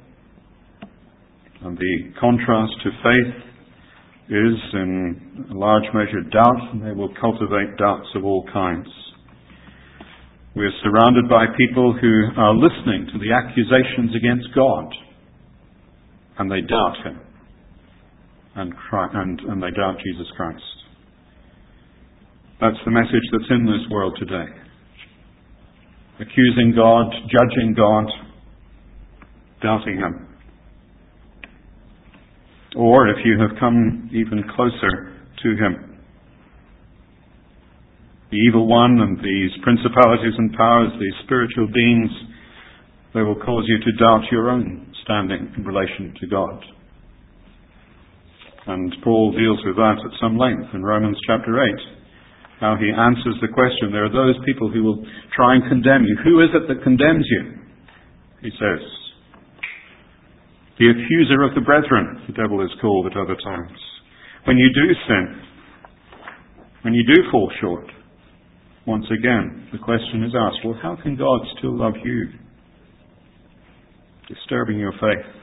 And the contrast to faith is in a large measure doubt, and they will cultivate doubts of all kinds. We are surrounded by people who are listening to the accusations against God, and they doubt Him, and, and, and they doubt Jesus Christ. That's the message that's in this world today. Accusing God, judging God, doubting Him. Or if you have come even closer to Him, the evil one and these principalities and powers, these spiritual beings, they will cause you to doubt your own standing in relation to God. And Paul deals with that at some length in Romans chapter eight. How he answers the question, there are those people who will try and condemn you. Who is it that condemns you? He says, the accuser of the brethren, the devil is called at other times. When you do sin, when you do fall short, once again, the question is asked, well, how can God still love you? Disturbing your faith.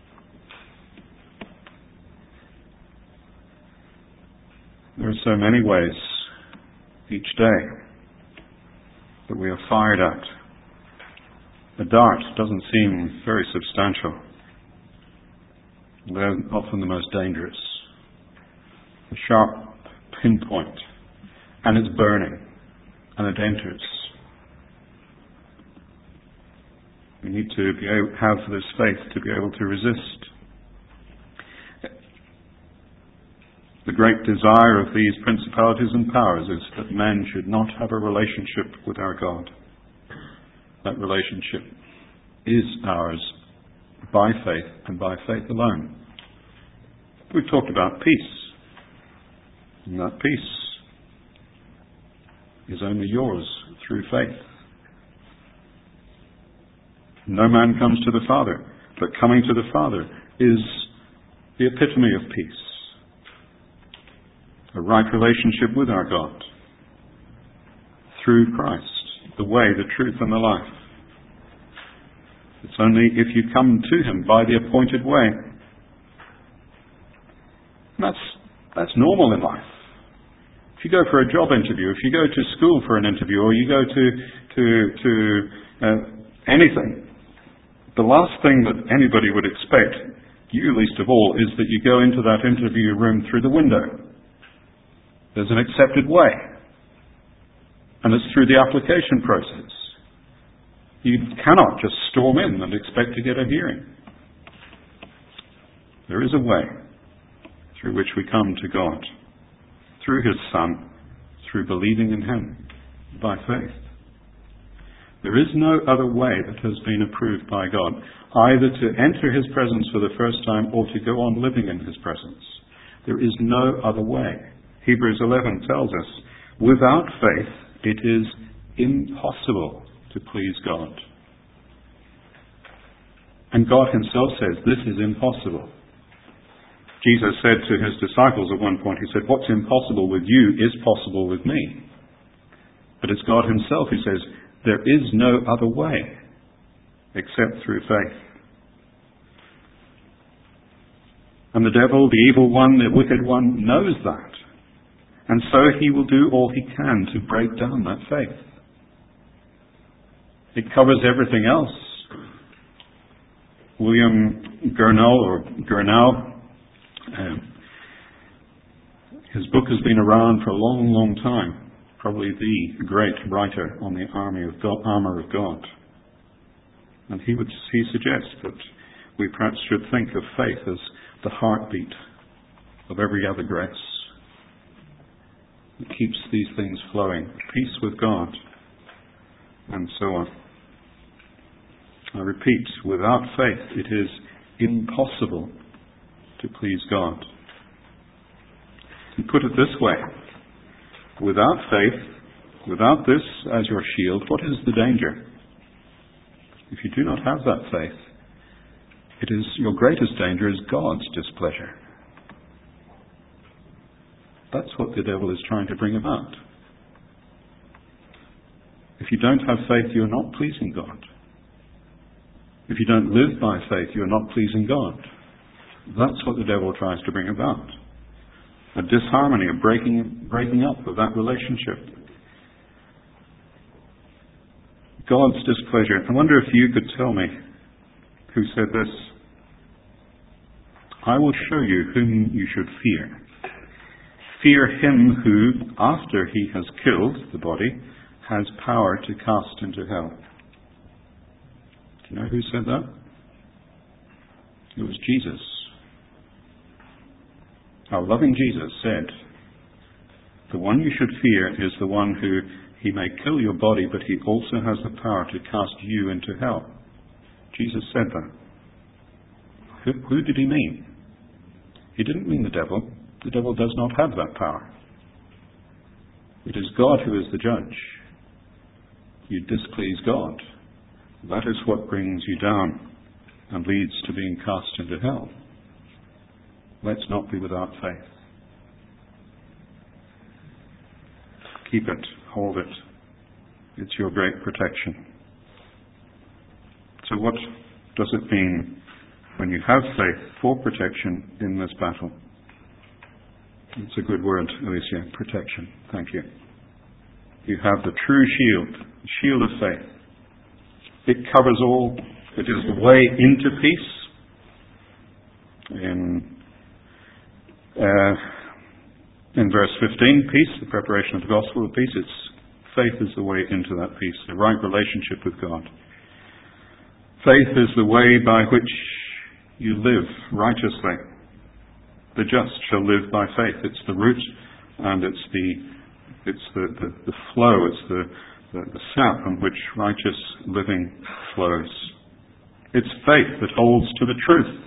There are so many ways each day that we are fired at. The dart doesn't seem very substantial. They're often the most dangerous. A sharp pinpoint, and it's burning, and it enters. We need to be able, have this faith to be able to resist. The great desire of these principalities and powers is that men should not have a relationship with our God. That relationship is ours by faith and by faith alone. We've talked about peace. And that peace is only yours through faith. No man comes to the Father, but coming to the Father is the epitome of peace. A right relationship with our God through Christ, the way, the truth and the life. It's only if you come to Him by the appointed way. And that's, that's normal in life. If you go for a job interview, if you go to school for an interview, or you go to, to, to uh, anything, the last thing that anybody would expect, you least of all, is that you go into that interview room through the window. There's an accepted way. And it's through the application process. You cannot just storm in and expect to get a hearing. There is a way through which we come to God. Through His Son. Through believing in Him. By faith. There is no other way that has been approved by God. Either to enter His presence for the first time or to go on living in His presence. There is no other way. Hebrews eleven tells us, without faith it is impossible to please God. And God Himself says this is impossible. Jesus said to His disciples at one point, He said, what's impossible with you is possible with me. But it's God Himself who says, there is no other way except through faith. And the devil, the evil one, the wicked one, knows that. And so he will do all he can to break down that faith. It covers everything else. William Gurnall, or Gurnall, um, his book has been around for a long, long time. Probably the great writer on the army of God, armour of God. And he would he suggests that we perhaps should think of faith as the heartbeat of every other grace. It keeps these things flowing. Peace with God. And so on. I repeat, without faith it is impossible to please God. And put it this way. Without faith, without this as your shield, what is the danger? If you do not have that faith, It is, your greatest danger is God's displeasure. That's what the devil is trying to bring about. If you don't have faith, you're not pleasing God. If you don't live by faith, you're not pleasing God. That's what the devil tries to bring about. A disharmony, a breaking, breaking up of that relationship. God's displeasure. I wonder if you could tell me who said this. I will show you whom you should fear. Fear him who, after he has killed the body, has power to cast into hell. Do you know who said that? It was Jesus. Our loving Jesus said, the one you should fear is the one who, he may kill your body, but he also has the power to cast you into hell. Jesus said that. Who, who did he mean? He didn't mean the devil. The devil does not have that power. It is God who is the judge. You displease God. That is what brings you down and leads to being cast into hell. Let's not be without faith. Keep it. Hold it. It's your great protection. So what does it mean when you have faith for protection in this battle? It's a good word, Alicia. Protection. Thank you. You have the true shield, the shield of faith. It covers all. It is the way into peace. In, uh, in verse fifteen, peace, the preparation of the gospel of peace, it's faith is the way into that peace, the right relationship with God. Faith is the way by which you live righteously. The just shall live by faith. It's the root and it's the it's the, the, the flow, it's the, the, the sap on which righteous living flows. It's faith that holds to the truth.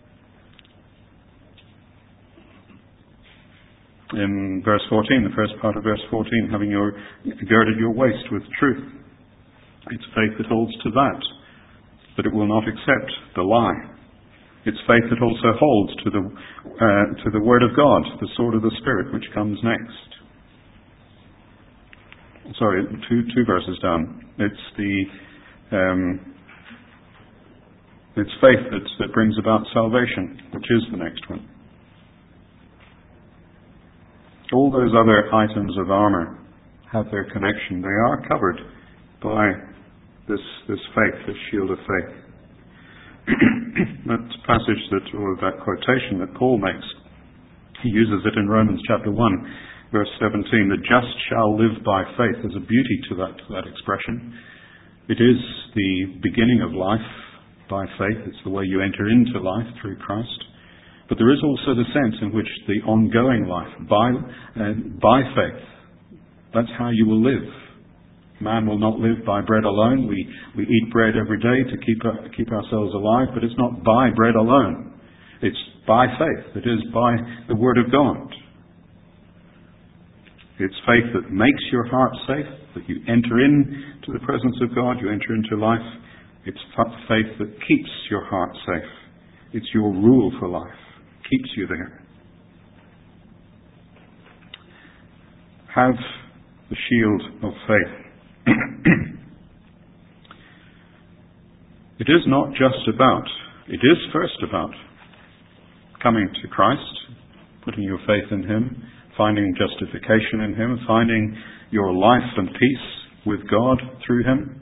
In verse fourteen, the first part of verse fourteen, having your girded your waist with truth. It's faith that holds to that, but it will not accept the lie. It's faith that also holds to the uh, to the Word of God, the sword of the Spirit, which comes next. Sorry, two two verses down. It's the um, it's faith that that brings about salvation, which is the next one. All those other items of armour have their connection. They are covered by this this faith, this shield of faith. That passage that, or that quotation that Paul makes, he uses it in Romans chapter one, verse seventeen. The just shall live by faith. There's a beauty to that, to that expression. It is the beginning of life by faith. It's the way you enter into life through Christ. But there is also the sense in which the ongoing life, by, uh, by faith, that's how you will live. Man will not live by bread alone. We, we eat bread every day to keep, uh, keep ourselves alive, but it's not by bread alone. It's by faith. It is by the Word of God. It's faith that makes your heart safe, that you enter into the presence of God, you enter into life. It's faith that keeps your heart safe. It's your rule for life. Keeps you there. Have the shield of faith. It is not just about, it is first about coming to Christ, putting your faith in Him, finding justification in Him, finding your life and peace with God through Him.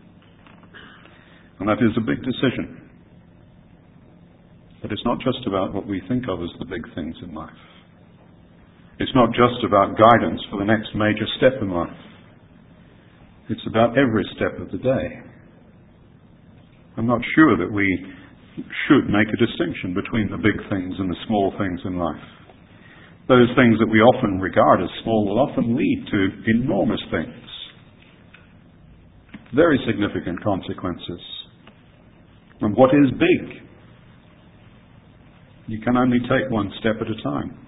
And that is a big decision. But it's not just about what we think of as the big things in life. It's not just about guidance for the next major step in life. It's about every step of the day. I'm not sure that we should make a distinction between the big things and the small things in life. Those things that we often regard as small will often lead to enormous things. Very significant consequences. And what is big? You can only take one step at a time.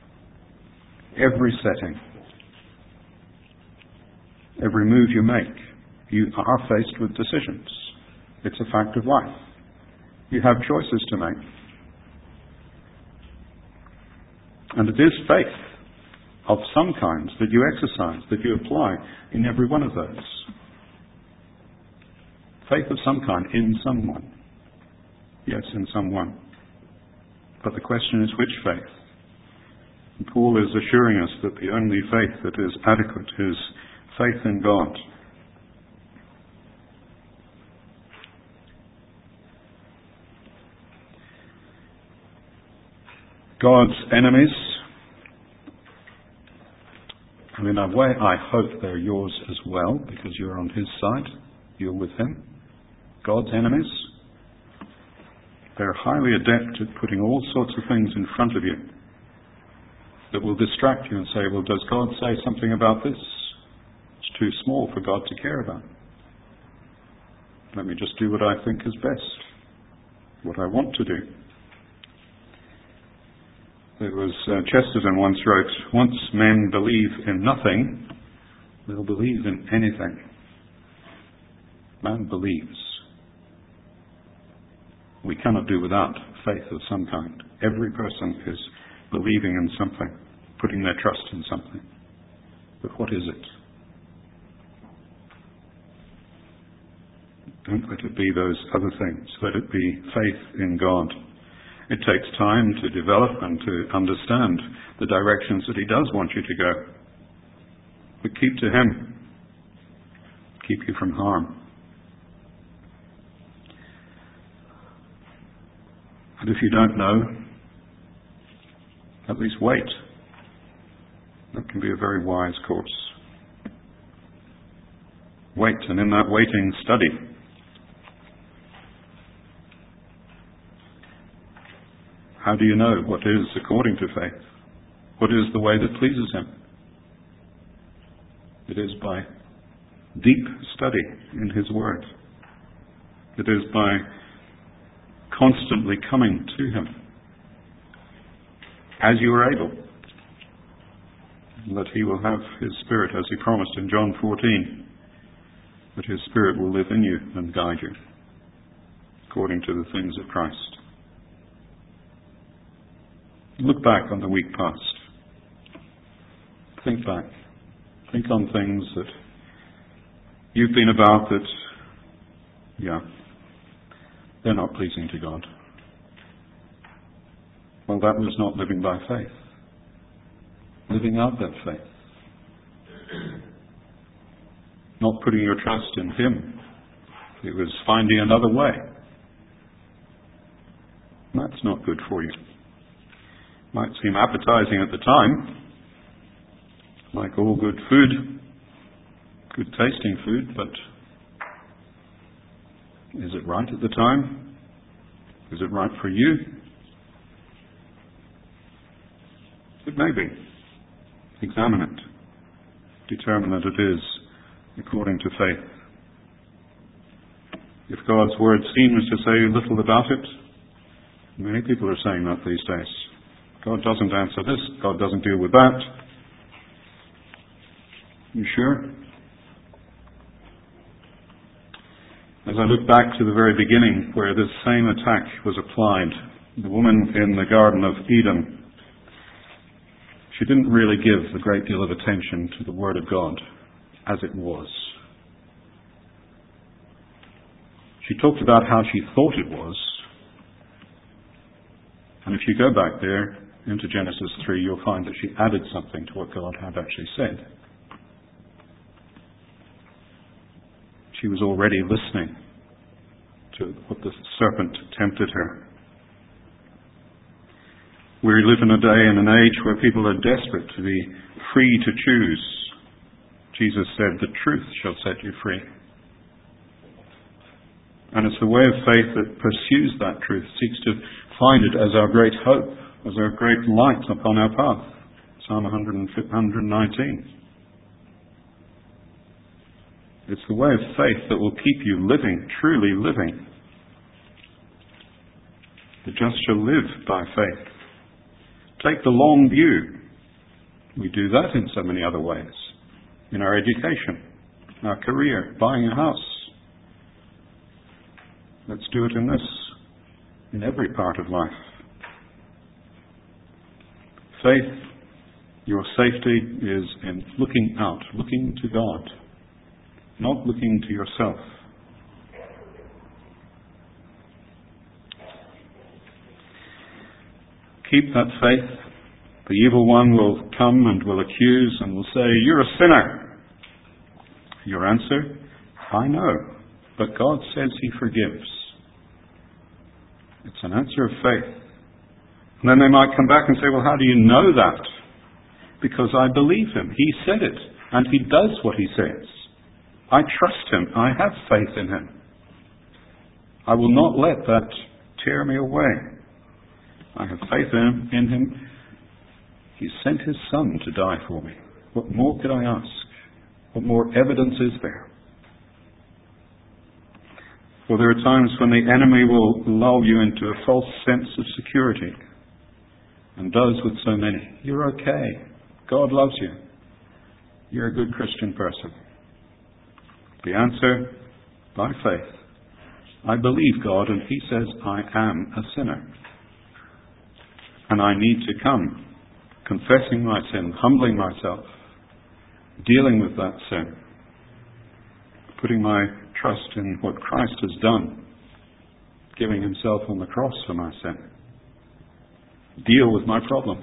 Every setting, every move you make, You are faced with decisions. It's a fact of life. You have choices to make. And it is faith of some kind that you exercise, that you apply in every one of those. Faith of some kind in someone. Yes, in someone. But the question is, which faith? And Paul is assuring us that the only faith that is adequate is faith in God. God's enemies, and in a way I hope they're yours as well, because you're on his side, you're with him. God's enemies, they're highly adept at putting all sorts of things in front of you that will distract you and say, well, does God say something about this? It's too small for God to care about. Let me just do what I think is best, what I want to do. There was, uh, Chesterton once wrote, once men believe in nothing, they'll believe in anything. Man believes. We cannot do without faith of some kind. Every person is believing in something, putting their trust in something. But what is it? Don't let it be those other things. Let it be faith in God. It takes time to develop and to understand the directions that he does want you to go. But keep to him. Keep you from harm. And if you don't know, at least wait. That can be a very wise course. Wait, and in that waiting, study. How do you know what is according to faith? What is the way that pleases him? It is by deep study in his word. It is by constantly coming to him as you are able, that he will have his Spirit, as he promised in John fourteen, that his Spirit will live in you and guide you according to the things of Christ. Look back on the week past. Think back. Think on things that you've been about that, yeah, they're not pleasing to God. Well, that was not living by faith. Living out that faith. Not putting your trust in him. It was finding another way. That's not good for you. Might seem appetizing at the time, like all good food, good tasting food, but is it right at the time? Is it right for you? It may be. Examine it. Determine that it is according to faith. If God's word seems to say little about it, many people are saying that these days. God doesn't answer this. God doesn't deal with that. You sure? As I look back to the very beginning where this same attack was applied, the woman in the Garden of Eden, she didn't really give a great deal of attention to the Word of God as it was. She talked about how she thought it was. And if you go back there into Genesis three, you'll find that she added something to what God had actually said. She was already listening to what the serpent tempted her. We live in a day and an age where people are desperate to be free to choose. Jesus said, "The truth shall set you free." And it's the way of faith that pursues that truth, seeks to find it as our great hope, as our great light upon our path. Psalm one nineteen. It's the way of faith that will keep you living, truly living. The just shall live by faith. Take the long view. We do that in so many other ways. In our education, our career, buying a house. Let's do it in this, in every part of life. Faith, your safety is in looking out, looking to God, not looking to yourself. Keep that faith. The evil one will come and will accuse and will say, "You're a sinner." Your answer, "I know, but God says He forgives." It's an answer of faith. And then they might come back and say, "Well, how do you know that?" Because I believe Him. He said it, and He does what He says. I trust Him. I have faith in Him. I will not let that tear me away. I have faith in Him. In him. He sent His Son to die for me. What more could I ask? What more evidence is there? For there are times when the enemy will lull you into a false sense of security, and does with so many. You're okay. God loves you. You're a good Christian person. The answer, by faith. I believe God, and He says I am a sinner. And I need to come, confessing my sin, humbling myself, dealing with that sin, putting my trust in what Christ has done, giving Himself on the cross for my sin. Deal with my problem.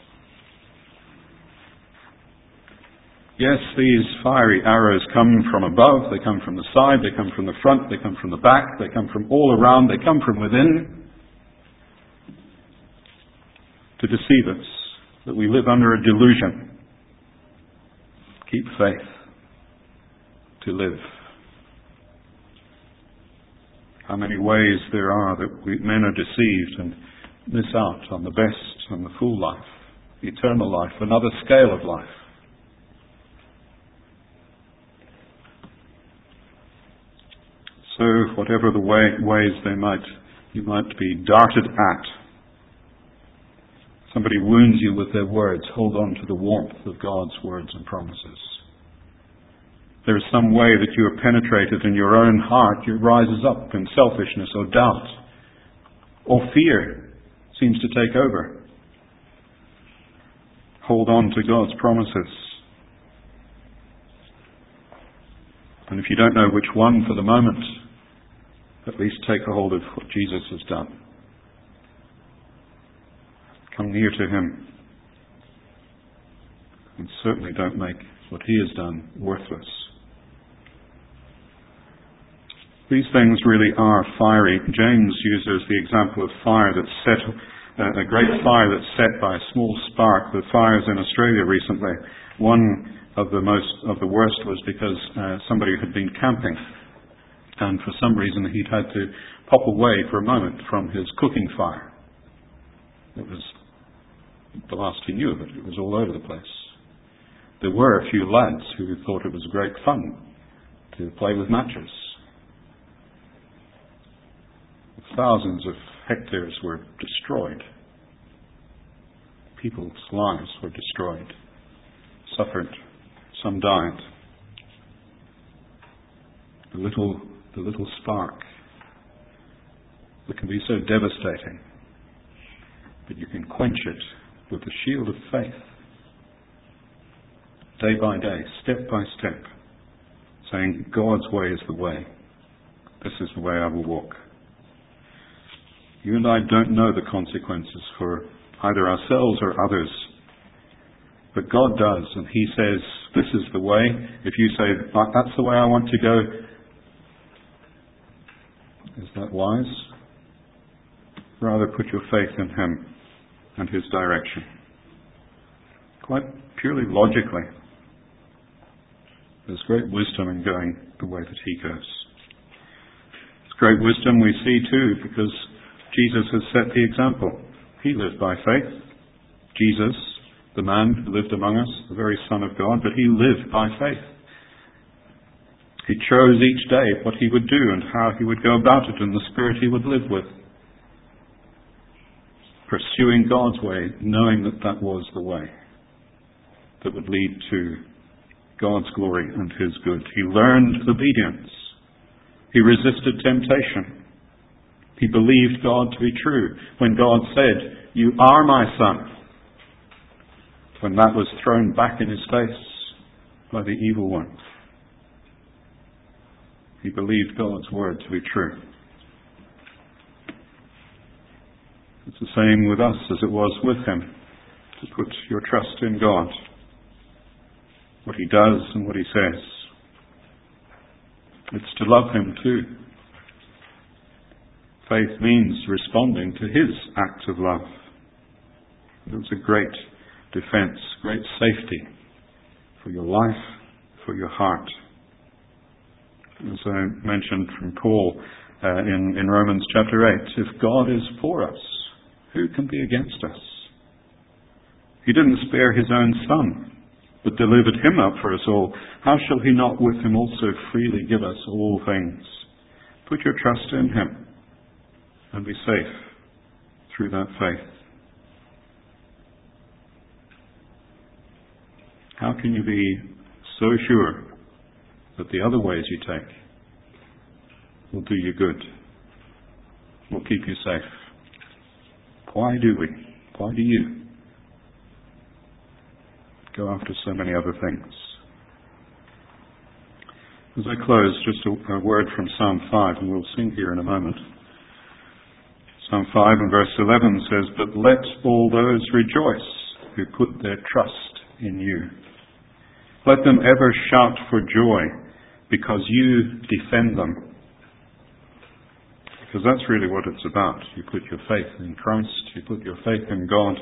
Yes, these fiery arrows come from above, they come from the side, they come from the front, they come from the back, they come from all around, they come from within to deceive us, that we live under a delusion. Keep faith to live. How many ways there are that we, men are deceived and miss out on the best and the full life, the eternal life, another scale of life. So whatever the way, ways they might, you might be darted at, somebody wounds you with their words, hold on to the warmth of God's words and promises. There is some way that you are penetrated in your own heart, it rises up in selfishness or doubt, or fear seems to take over. Hold on to God's promises. And if you don't know which one for the moment, at least take a hold of what Jesus has done. Come near to Him. And certainly don't make what He has done worthless. These things really are fiery. James uses the example of fire that's set, uh, a great fire that's set by a small spark. The fires in Australia recently, one of the most of the worst was because uh, somebody had been camping, and for some reason he'd had to pop away for a moment from his cooking fire. It was the last he knew of it. It was all over the place. There were a few lads who thought it was great fun to play with matches. Thousands of hectares were destroyed. People's lives were destroyed, suffered. Some died. The little, the little spark that can be so devastating, but you can quench it with the shield of faith, day by day, step by step, saying, God's way is the way. This is the way I will walk. You and I don't know the consequences for either ourselves or others. But God does, and He says, this is the way. If you say, that's the way I want to go, is that wise? Rather put your faith in Him and His direction. Quite purely logically, there's great wisdom in going the way that He goes. It's great wisdom we see too, because Jesus has set the example. He lived by faith. Jesus, the man who lived among us, the very Son of God, but He lived by faith. He chose each day what He would do and how He would go about it and the spirit He would live with. Pursuing God's way, knowing that that was the way that would lead to God's glory and his good. He learned obedience. He resisted temptation. He believed God to be true. When God said, "You are my son," when that was thrown back in his face by the evil one, he believed God's word to be true. It's the same with us as it was with him, to put your trust in God, what he does and what he says. It's to love him too. Faith means responding to his act of love. It's a great defense, great safety for your life, for your heart. As I mentioned from Paul uh, in, in Romans chapter eight, if God is for us, who can be against us? He didn't spare his own son, but delivered him up for us all. How shall he not with him also freely give us all things? Put your trust in him and be safe through that faith. How can you be so sure that the other ways you take will do you good, will keep you safe? Why do we? Why do you go after so many other things? As I close, just a, a word from Psalm five, and we'll sing here in a moment. Psalm five and verse eleven says, "But let all those rejoice who put their trust in you. Let them ever shout for joy because you defend them." Because that's really what it's about. You put your faith in Christ, you put your faith in God.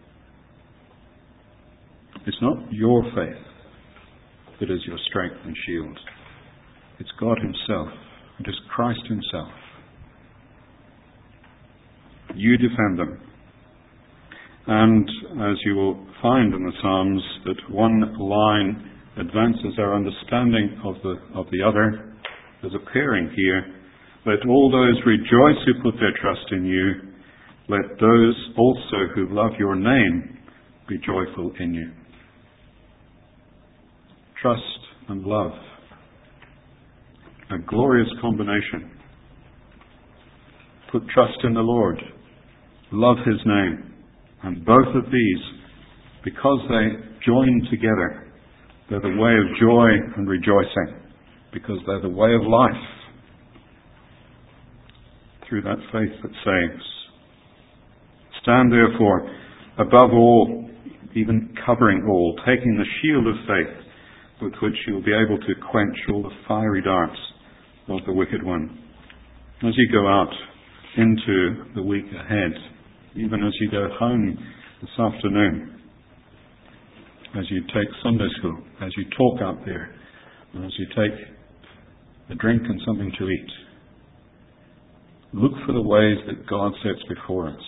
It's not your faith that is your strength and shield. It's God himself. It is Christ himself. You defend them. And as you will find in the Psalms, that one line advances our understanding of the of the other. There's a pairing here. Let all those rejoice who put their trust in you. Let those also who love your name be joyful in you. Trust and love. A glorious combination. Put trust in the Lord. Love his name. And both of these, because they join together, they're the way of joy and rejoicing. Because they're the way of life. Through that faith that saves. Stand therefore above all, even covering all, taking the shield of faith with which you will be able to quench all the fiery darts of the wicked one. As you go out into the week ahead, even as you go home this afternoon, as you take Sunday school, as you talk out there, and as you take a drink and something to eat, look for the ways that God sets before us.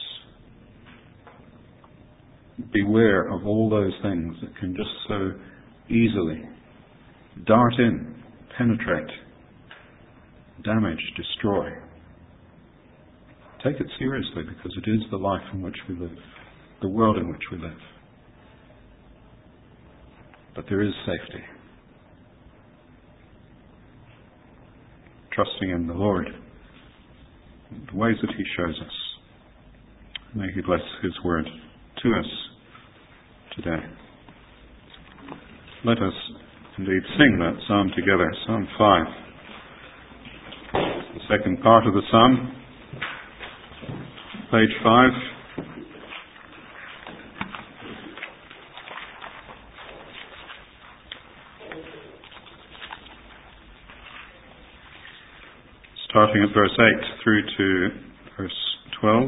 Beware of all those things that can just so easily dart in, penetrate, damage, destroy. Take it seriously, because it is the life in which we live, the world in which we live. But there is safety. Trusting in the Lord, the ways that he shows us. May he bless his word to us today. Let us indeed sing that psalm together, Psalm five. The second part of the psalm, page five. Starting at verse eight through to verse twelve.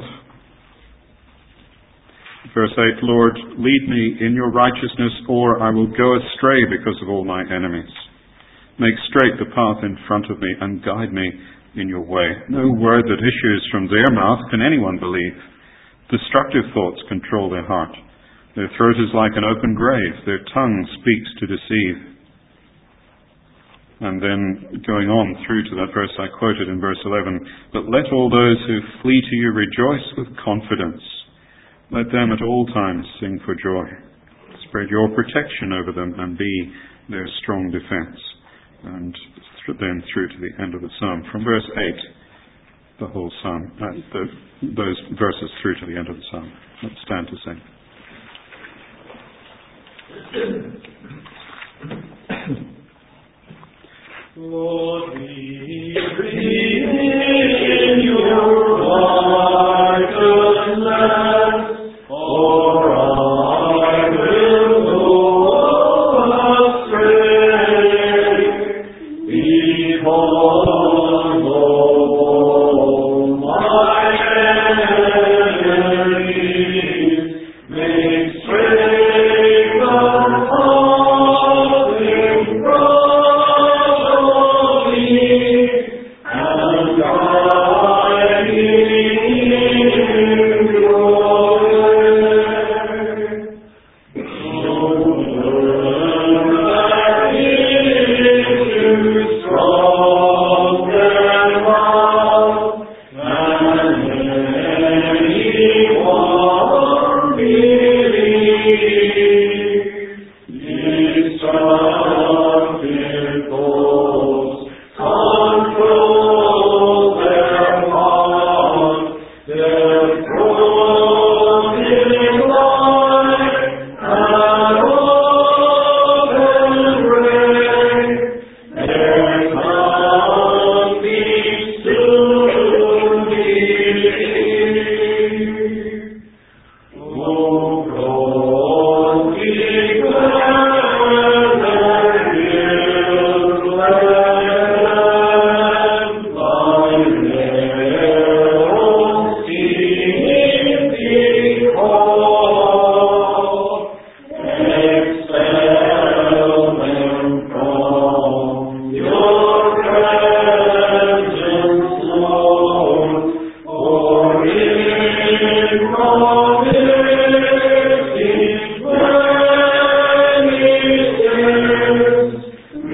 Verse eight, "Lord, lead me in your righteousness, or I will go astray because of all my enemies. Make straight the path in front of me, and guide me in your way. No word that issues from their mouth can anyone believe. Destructive thoughts control their heart. Their throat is like an open grave. Their tongue speaks to deceive." And then going on through to that verse I quoted in verse eleven, "But let all those who flee to you rejoice with confidence. Let them at all times sing for joy. Spread your protection over them and be their strong defense. And th- then through to the end of the psalm. From verse eight, the whole psalm, uh, the, those verses through to the end of the psalm. Let's stand to sing. Lord, we read your righteousness, or I will go astray, because all my enemies make straight the path in front of me, and guide me in your way. So learn that is strong and love, and anyone believe. Destructive foes control their hearts, their broken life and open grave. Their coming soon believe. Oh, God, declare that His land by their own steam because expel them from your presence, Lord, for in committing vanishes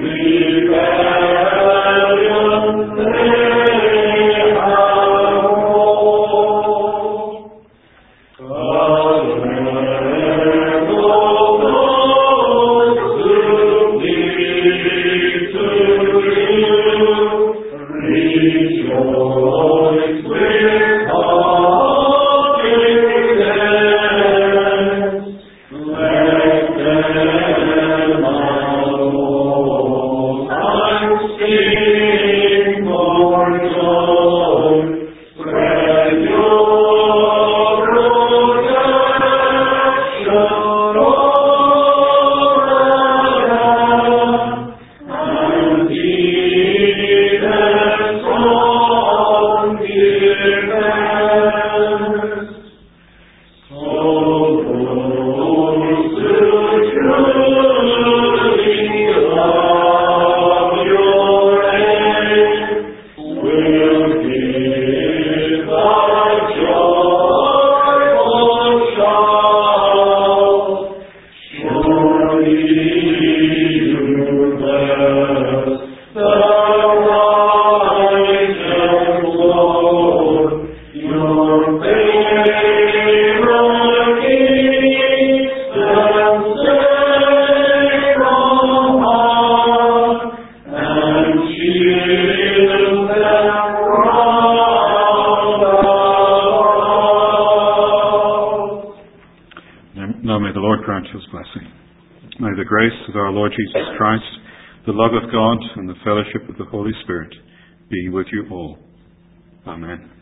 rebellion they have wrought. But let all those who cleave to you rejoice with confidence. Let them alone and sing for joy. Spread your protection all around, and be their strong defense. So those who truly love your name will give a joyful shout. Surely you bless the righteous Lord, your favorite keeps them safe from harm, and shields them round about. Now may the Lord grant His blessing. May the grace of our Lord Jesus Christ, the love of God, and the fellowship of the Holy Spirit be with you all. Amen.